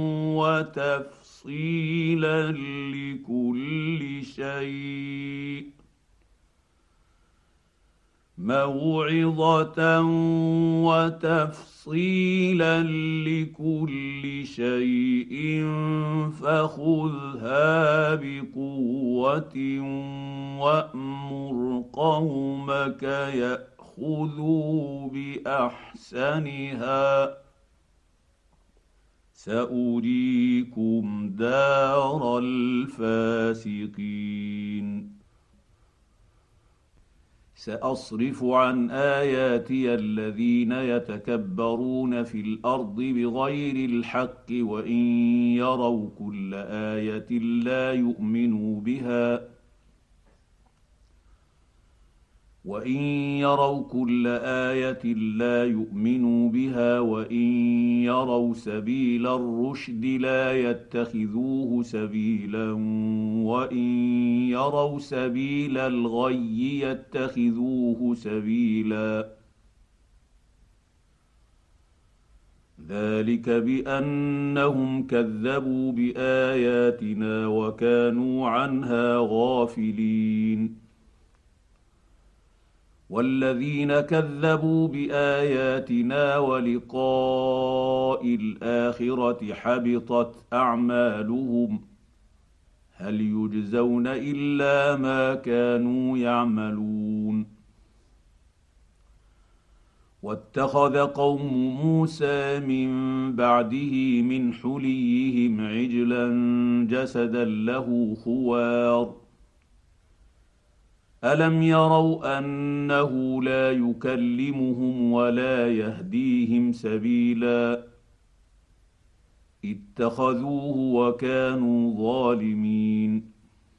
وتفصيلا لكل شيء موعظة وتفصيلا لكل شيء فخذها بقوة وأمر قومك يأخذوا بأحسنها سأريكم دار الفاسقين سأصرف عن آياتي الذين يتكبرون في الأرض بغير الحق وإن يروا كل آية لا يؤمنوا بها وإن يروا كل آية لا يؤمنوا بها وإن يروا سبيل الرشد لا يتخذوه سبيلا وإن يروا سبيل الغي يتخذوه سبيلا ذلك بأنهم كذبوا بآياتنا وكانوا عنها غافلين والذين كذبوا بآياتنا ولقاء الآخرة حبطت أعمالهم هل يجزون إلا ما كانوا يعملون واتخذ قوم موسى من بعده من حليهم عجلا جسدا له خوار ألم يروا أنه لا يكلمهم ولا يهديهم سبيلا اتخذوه وكانوا ظالمين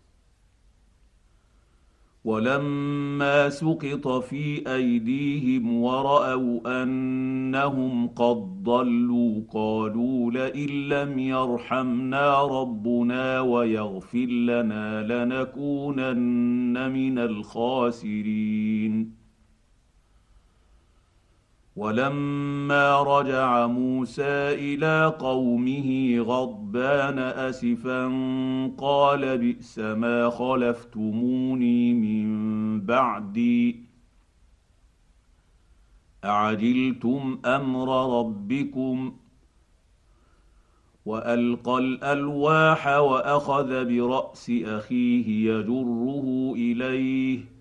ولما سقط في أيديهم ورأوا أنهم قد ضلوا قالوا لئن لم يرحمنا ربنا ويغفر لنا لنكونن من الخاسرين ولما رجع موسى إلى قومه غضبان أسفا قال بئس ما خلفتموني من بعدي أعجلتم أمر ربكم وألقى الألواح وأخذ برأس أخيه يجره إليه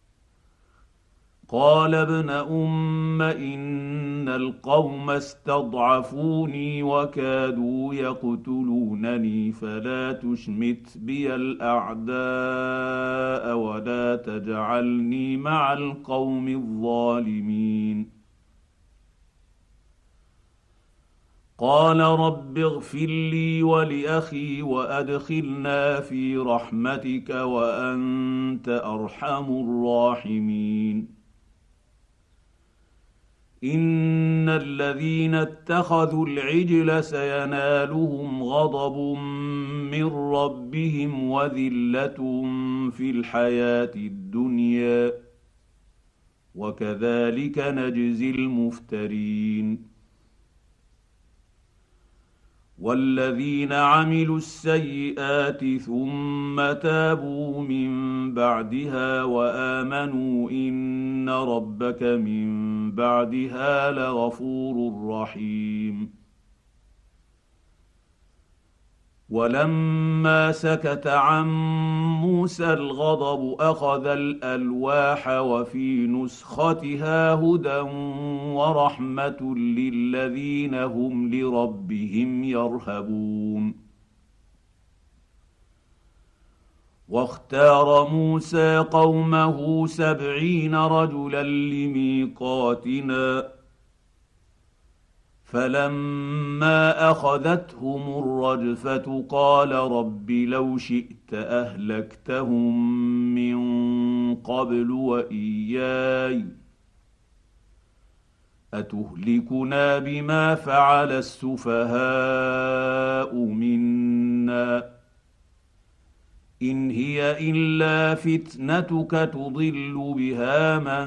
قال ابن أم إن القوم استضعفوني وكادوا يقتلونني فلا تشمت بي الأعداء ولا تجعلني مع القوم الظالمين قال رب اغفر لي ولأخي وأدخلنا في رحمتك وأنت أرحم الراحمين إن الذين اتخذوا العجل سينالهم غضب من ربهم وذلة في الحياة الدنيا وكذلك نجزي المفترين والذين عملوا السيئات ثم تابوا من بعدها وآمنوا إن ربك من بعدها لغفور رحيم ولما سكت عن موسى الغضب أخذ الألواح وفي نسختها هدى ورحمة للذين هم لربهم يرهبون واختار موسى قومه سبعين رجلا لميقاتنا فلما أخذتهم الرجفة قال رب لو شئت أهلكتهم من قبل وإياي أتهلكنا بما فعل السفهاء منا إن هي إلا فتنتك تضل بها من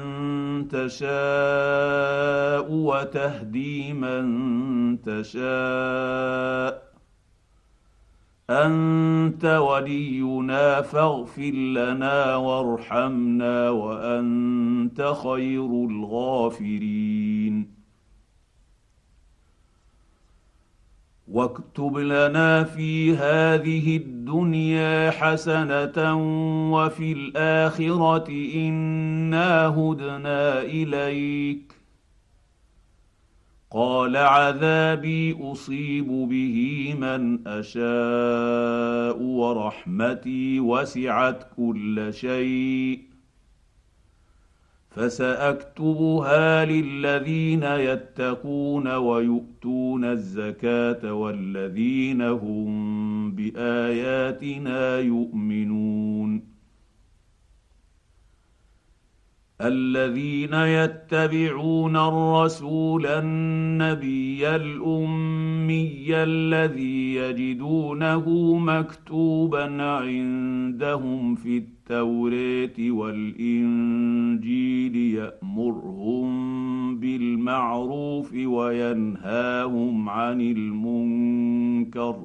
تشاء وتهدي من تشاء أنت ولينا فاغفر لنا وارحمنا وأنت خير الغافرين. واكتب لنا في هذه الدنيا حسنة وفي الآخرة إنا هدنا إليك. قال عذابي أصيب به من أشاء ورحمتي وسعت كل شيء فسأكتبها للذين يتقون ويؤتون الزكاة والذين هم بآياتنا يؤمنون. الذين يتبعون الرسول النبي الأمي الذي يجدونه مكتوبا عندهم في التوراة والإنجيل يأمرهم بالمعروف وينهاهم عن المنكر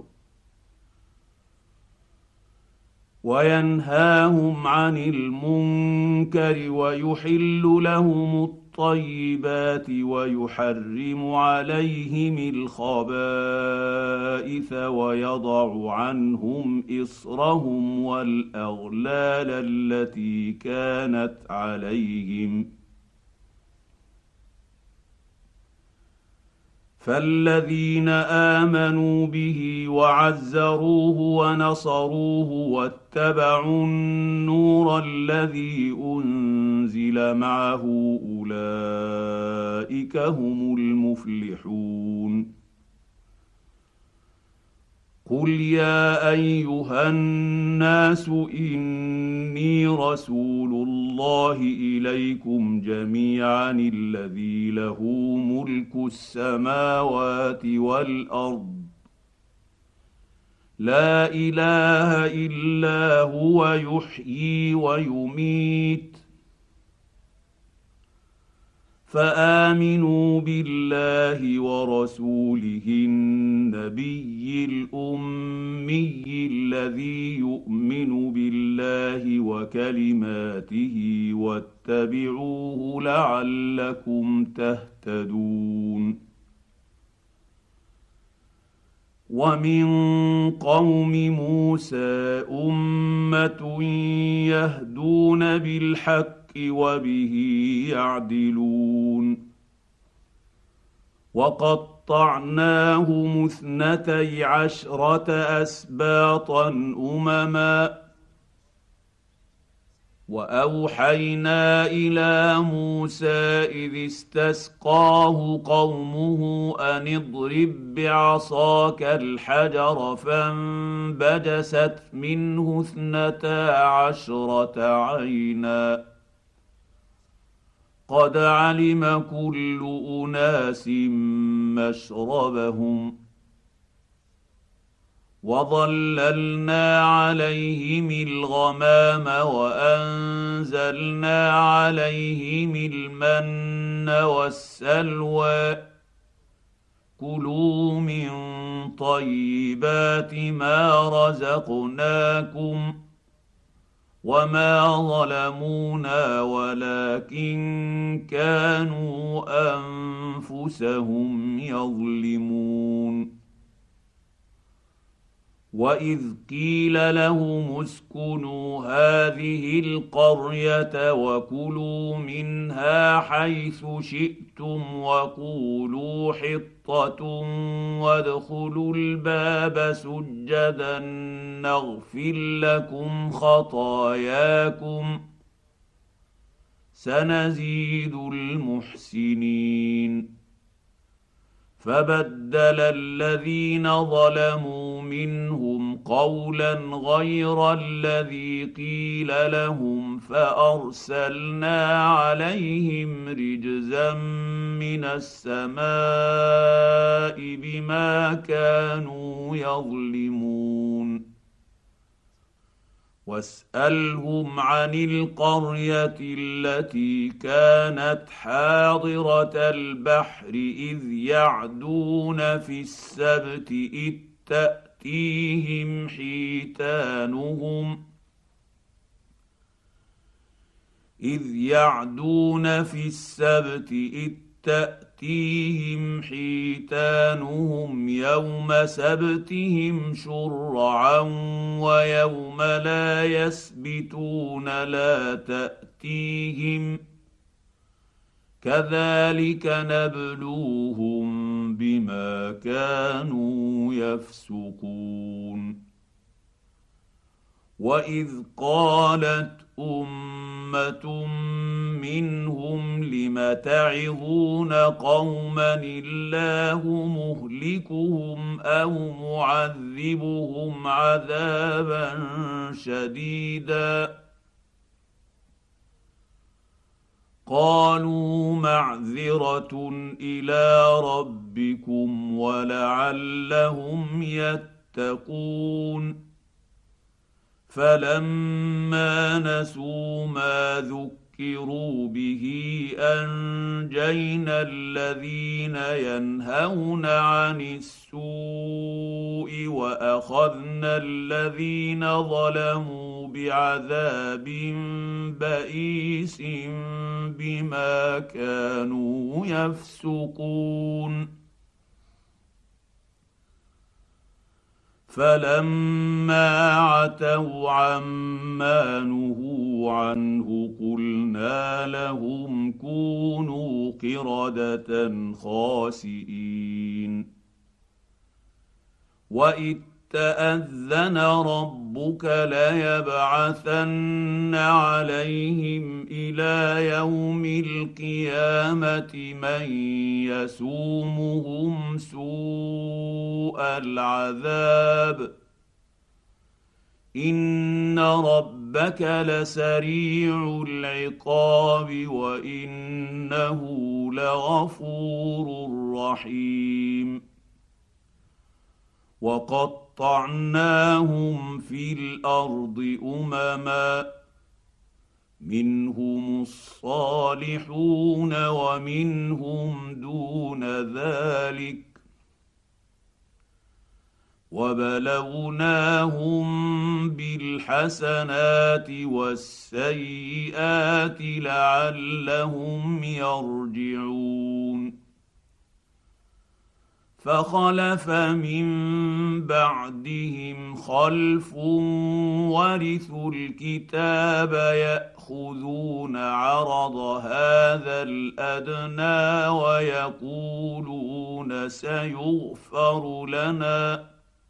وينهاهم عن المنكر ويحل لهم الطيبات ويحرم عليهم الخبائث ويضع عنهم إصرهم والأغلال التي كانت عليهم. فالذين آمنوا به وعزروه ونصروه واتبعوا النور الذي أنزل معه أولئك هم المفلحون. قل يا أيها الناس إني رسول الله إليكم جميعا الذي له ملك السماوات والأرض لا إله إلا هو يحيي ويميت فآمنوا بالله ورسوله النبي الأمي الذي يؤمن بالله وكلماته واتبعوه لعلكم تهتدون. ومن قوم موسى أمة يهدون بالحق وبه يعدلون. وقطعناهم اثنتي عشرة أسباطا أمما وأوحينا إلى موسى إذ استسقاه قومه أن اضرب بعصاك الحجر فانبجست منه اثنتا عشرة عينا قد علم كل أناس مشربهم وظللنا عليهم الغمام وأنزلنا عليهم المن والسلوى كلوا من طيبات ما رزقناكم وما ظلمونا ولكن كانوا أنفسهم يظلمون. وإذ قيل لهم اسكنوا هذه القرية وكلوا منها حيث شئتم وقولوا حطة وادخلوا الباب سجدا نغفر لكم خطاياكم سنزيد المحسنين. فبدل الذين ظلموا منهم قولا غير الذي قيل لهم فأرسلنا عليهم رجزا من السماء بما كانوا يظلمون. واسالهم عن القريه التي كانت حاضره البحر اذ يعدون في السبت اذ تاتيهم حيتانهم إذ يعدون في السبت إذ تأتيهم حيتانهم يوم سبتهم شرعا ويوم لا يسبتون لا تأتيهم كذلك نبلوهم بما كانوا يفسقون واذ قالت امه منهم لم تعظون قوما الله مهلكهم او معذبهم عذابا شديدا قالوا معذره الى ربكم ولعلهم يتقون فلما نسوا ما ذكروا به انجينا الذين ينهون عن السوء واخذنا الذين ظلموا بعذاب بئيس بما كانوا يفسقون فلما عتوا عما نهوا عنه قلنا لهم كونوا قردة خاسئين وإذ تأذن ربك ليبعثن عليهم إلى يوم القيامة من يسومهم سوء العذاب إن ربك لسريع العقاب وإنه لغفور رحيم وقطعناهم في الارض امما منهم الصالحون ومنهم دون ذلك وبلوناهم بالحسنات والسيئات لعلهم يرجعون فخلف من بعدهم خلف ورثوا الكتاب ياخذون عرض هذا الادنى ويقولون سيغفر لنا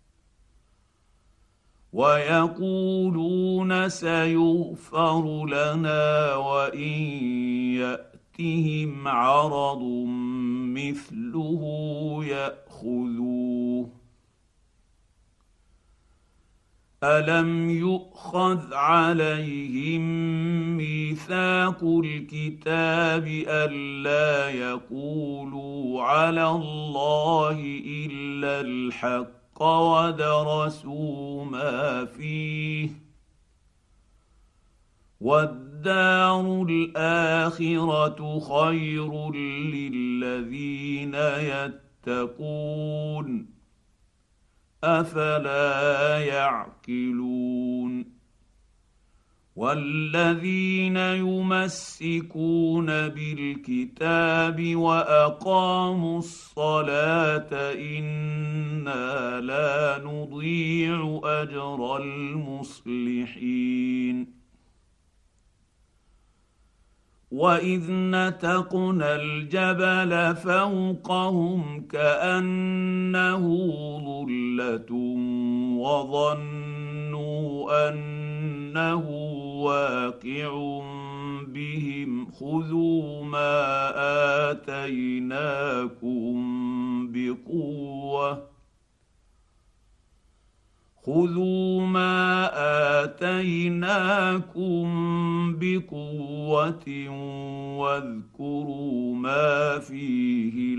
ويقولون سيغفر لنا وان ياتهم عرض مثله ياخذوه الم يؤخذ عليهم ميثاق الكتاب الا يقولوا على الله الا الحق ودرسوا ما فيه والدار الاخره خير للذين يتقون افلا يعقلون والذين يمسكون بالكتاب واقاموا الصلاه انا لا نضيع اجر المصلحين واذ نتقنا الجبل فوقهم كانه ظله وظنوا انه واقع بهم خذوا ما اتيناكم بقوه خذوا ما آتيناكم بقوة واذكروا ما فيه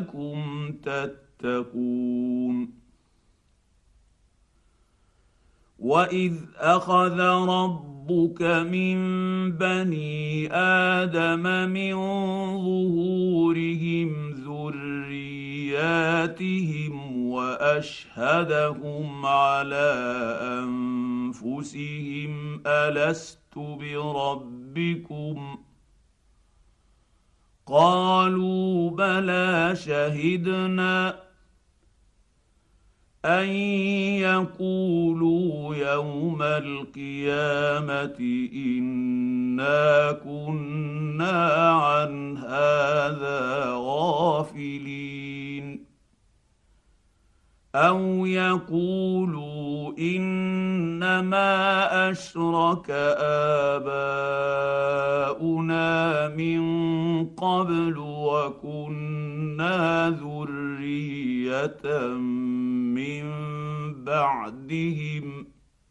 لعلكم تتقون واذ اخذ ربك من بني ادم من ظهورهم ذرياتهم واشهدهم على انفسهم الست بربكم قالوا بلى شهدنا ان يقولوا يوم القيامه انا كنا عن هذا غافلين او يقولوا انما اشرك اباؤنا من قبل وكنا ذريه من بعدهم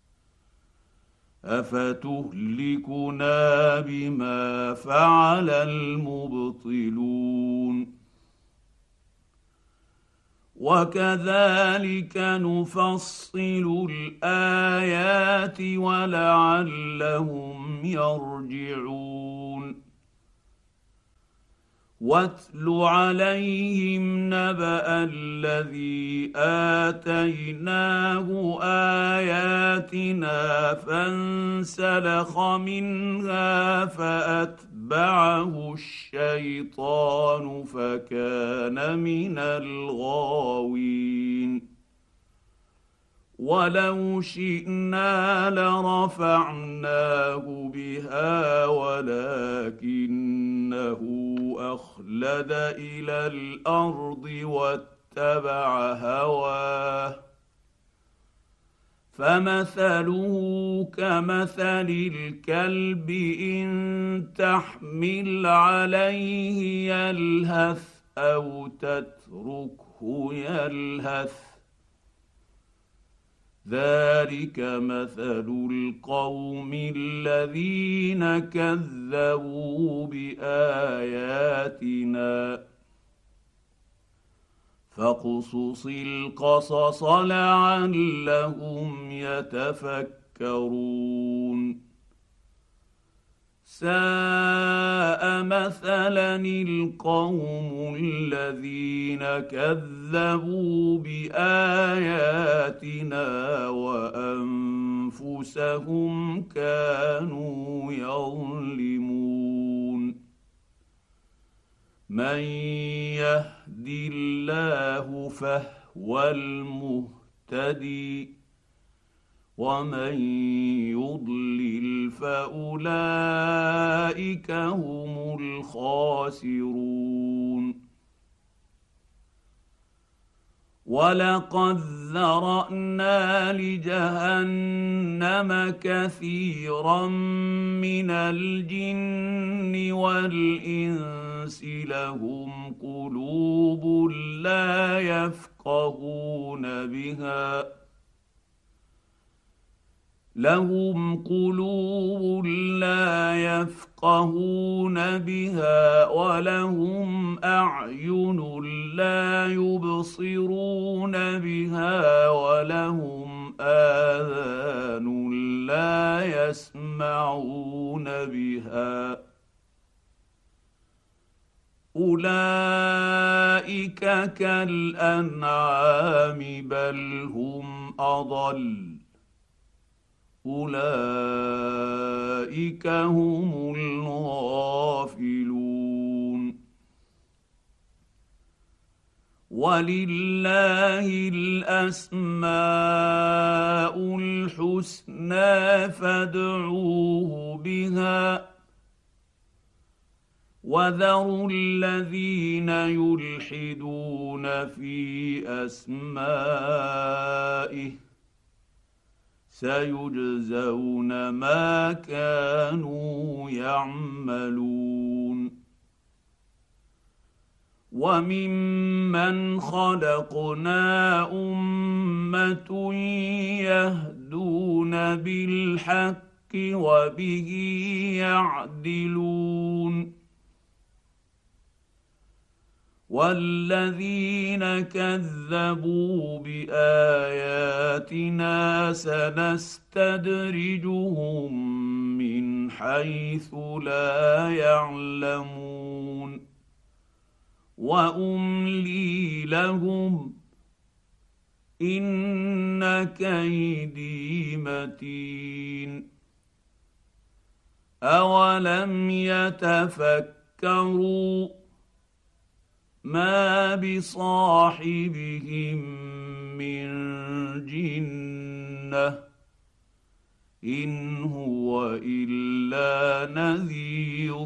افتهلكنا بما فعل المبطلون وكذلك نفصل الايات ولعلهم يرجعون واتل عليهم نبأ الذي آتيناه آياتنا فانسلخ منها فأتبعه الشيطان فكان من الغاوين ولو شئنا لرفعناه بها ولكنه اخلد الى الارض واتبع هواه فمثله كمثل الكلب ان تحمل عليه يلهث او تتركه يلهث ذلك مثل القوم الذين كذبوا باياتنا فاقصص القصص لعلهم يتفكرون ساء مثلا القوم الذين كذبوا باياتنا وانفسهم كانوا يظلمون من يهد الله فهو المهتدي ومن يضلل فاولئك هم الخاسرون ولقد ذرانا لجهنم كثيرا من الجن والانس لهم قلوب لا يفقهون بها لهم قلوب لا يفقهون بها ولهم اعين لا يبصرون بها ولهم اذان لا يسمعون بها اولئك كالانعام بل هم اضل اولئك هم الغافلون ولله الاسماء الحسنى فادعوه بها وذروا الذين يلحدون في اسمائه سيجزون ما كانوا يعملون وممن خلقنا امه يهدون بالحق وبه يعدلون والذين كذبوا باياتنا سنستدرجهم من حيث لا يعلمون واملي لهم ان كيدي متين اولم يتفكروا ما بصاحبهم من جنه ان هو الا نذير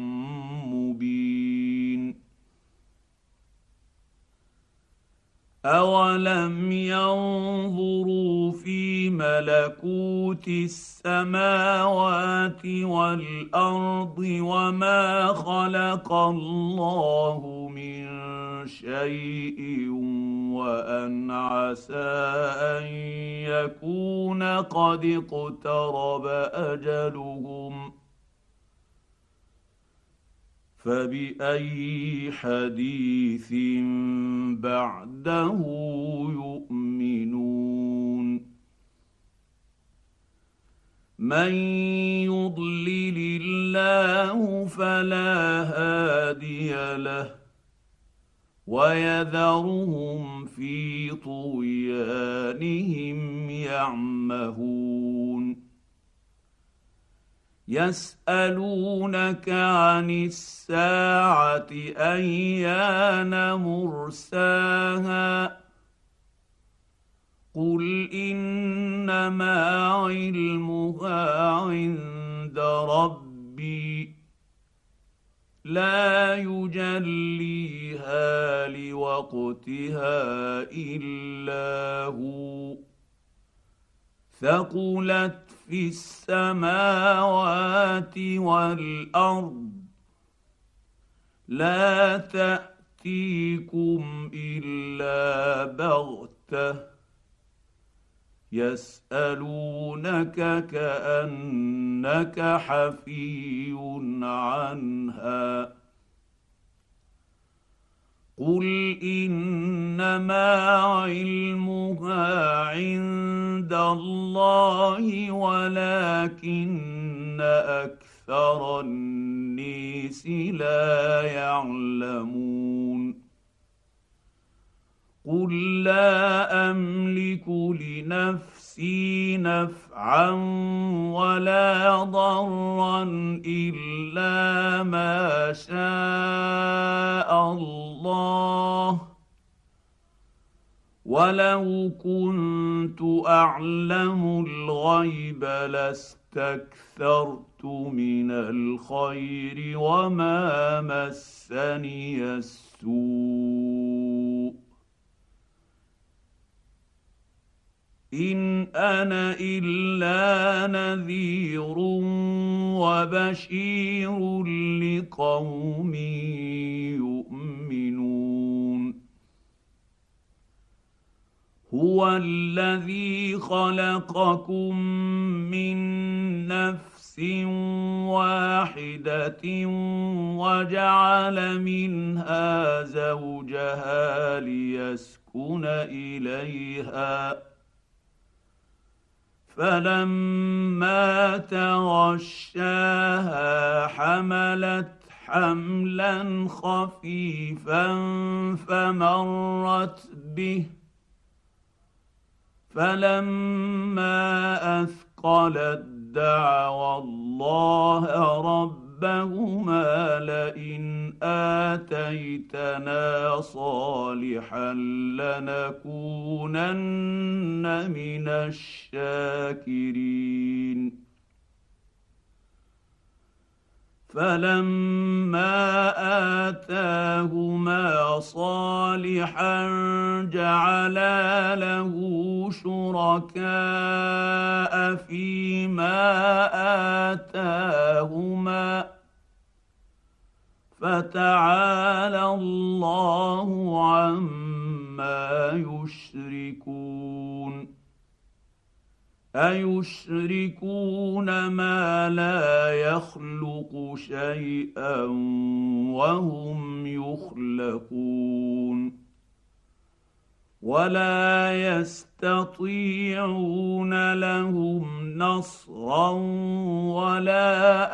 مبين اولم ينظروا في ملكوت السماوات والارض وما خلق الله من شيء وان عسى ان يكون قد اقترب اجلهم فباي حديث بعده يؤمنون من يضلل الله فلا هادي له ويذرهم في طغيانهم يعمهون يسالونك عن الساعه ايان مرساها قل انما علمها عند ربي لا يجليها لوقتها الا هو ثقلت في السماوات والارض لا تاتيكم الا بغته يسالونك كانك حفي عنها قل انما علمها عند الله ولكن اكثر الناس لا يعلمون قل لا املك لنفسي نفعا ولا ضرا الا ما شاء الله ولو كنت اعلم الغيب لاستكثرت من الخير وما مسني السوء ان انا الا نذير وبشير لقوم يؤمنون هو الذي خلقكم من نفس واحده وجعل منها زوجها ليسكن اليها فلما تغشاها حملت حملا خفيفا فمرت به فلما اثقلت دعوا الله ربهما لئن اتيتنا صالحا لنكونن من الشاكرين فلما اتاهما صالحا جعلا له شركاء فيما اتاهما فتعالى الله عما يشركون ايشركون ما لا يخلق شيئا وهم يخلقون ولا يستطيعون لهم نصرا ولا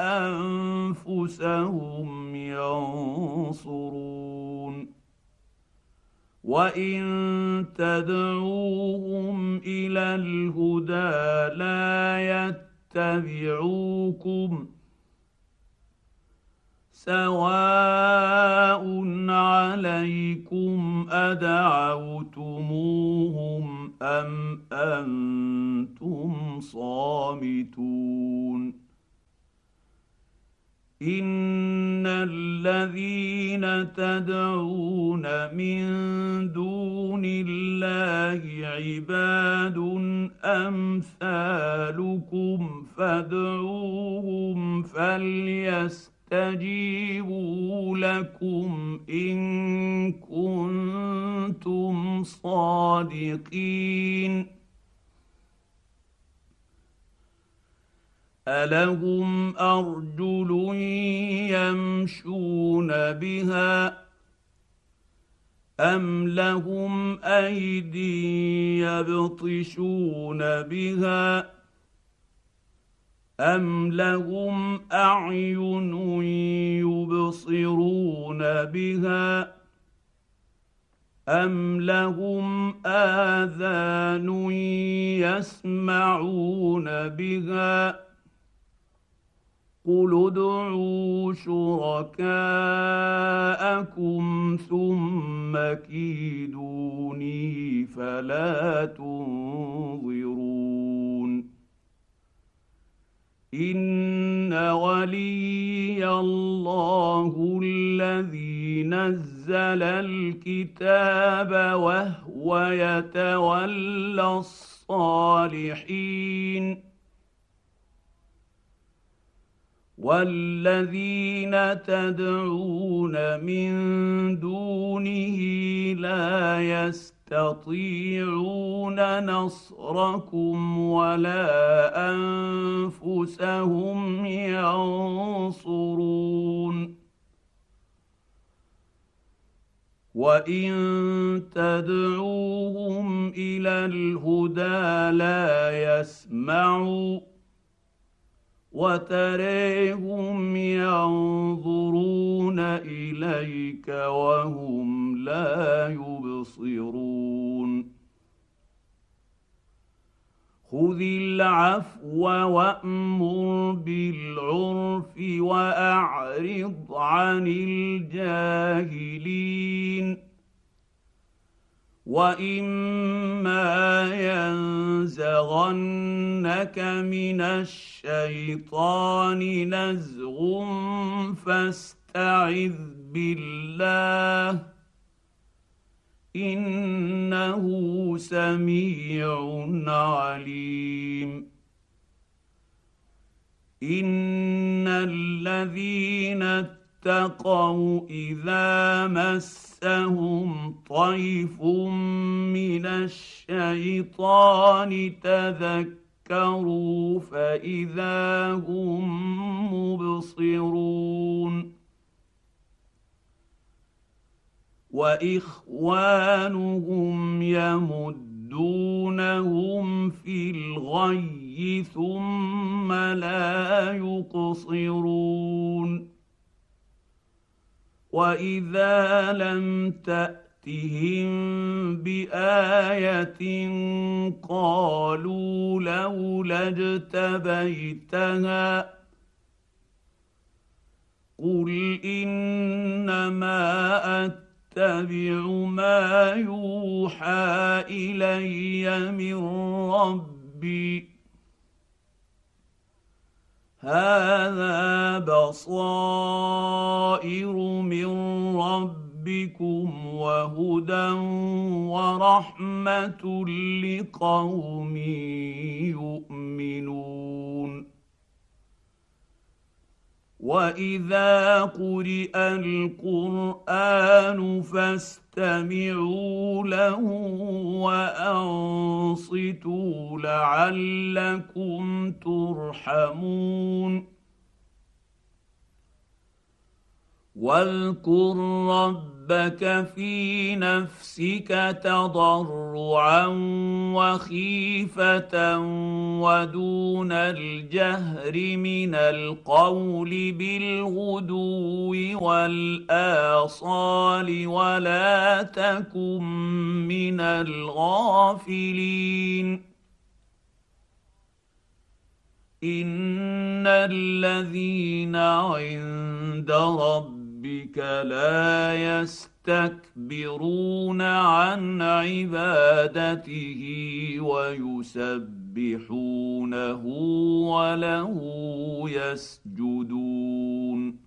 انفسهم ينصرون وان تدعوهم الى الهدى لا يتبعوكم سواء عليكم ادعوتموهم ام انتم صامتون ان الذين تدعون من دون الله عباد امثالكم فادعوهم فليستجيبوا لكم ان كنتم صادقين ألهم أرجل يمشون بها أم لهم أيدي يبطشون بها أم لهم أعين يبصرون بها أم لهم آذان يسمعون بها قل ادعوا شركاءكم ثم كيدوني فلا تنظرون ان وليي الله الذي نزل الكتاب وهو يتولى الصالحين والذين تدعون من دونه لا يستطيعون نصركم ولا انفسهم ينصرون وان تدعوهم الى الهدى لا يسمعوا وتريهم ينظرون اليك وهم لا يبصرون خذ العفو وامر بالعرف واعرض عن الجاهلين واما ينزغنك من الشيطان نزغ فاستعذ بالله انه سميع عليم ان الذين اتقوا اذا مسهم طيف من الشيطان تذكروا فاذا هم مبصرون واخوانهم يمدونهم في الغي ثم لا يقصرون واذا لم تاتهم بايه قالوا لولا اجتبيتها قل انما اتبع ما يوحى الي من ربي هذا بصائر من ربكم وهدى ورحمه لقوم يؤمنون واذا قرئ القران فاستمعوا له وانصتوا لعلكم ترحمون واذكر ربك في نفسك تضرعا وخيفه ودون الجهر من القول بالغدو والاصال ولا تكن من الغافلين ان الذين عند ربك لا يستكبرون عن عبادته ويسبحونه وله يسجدون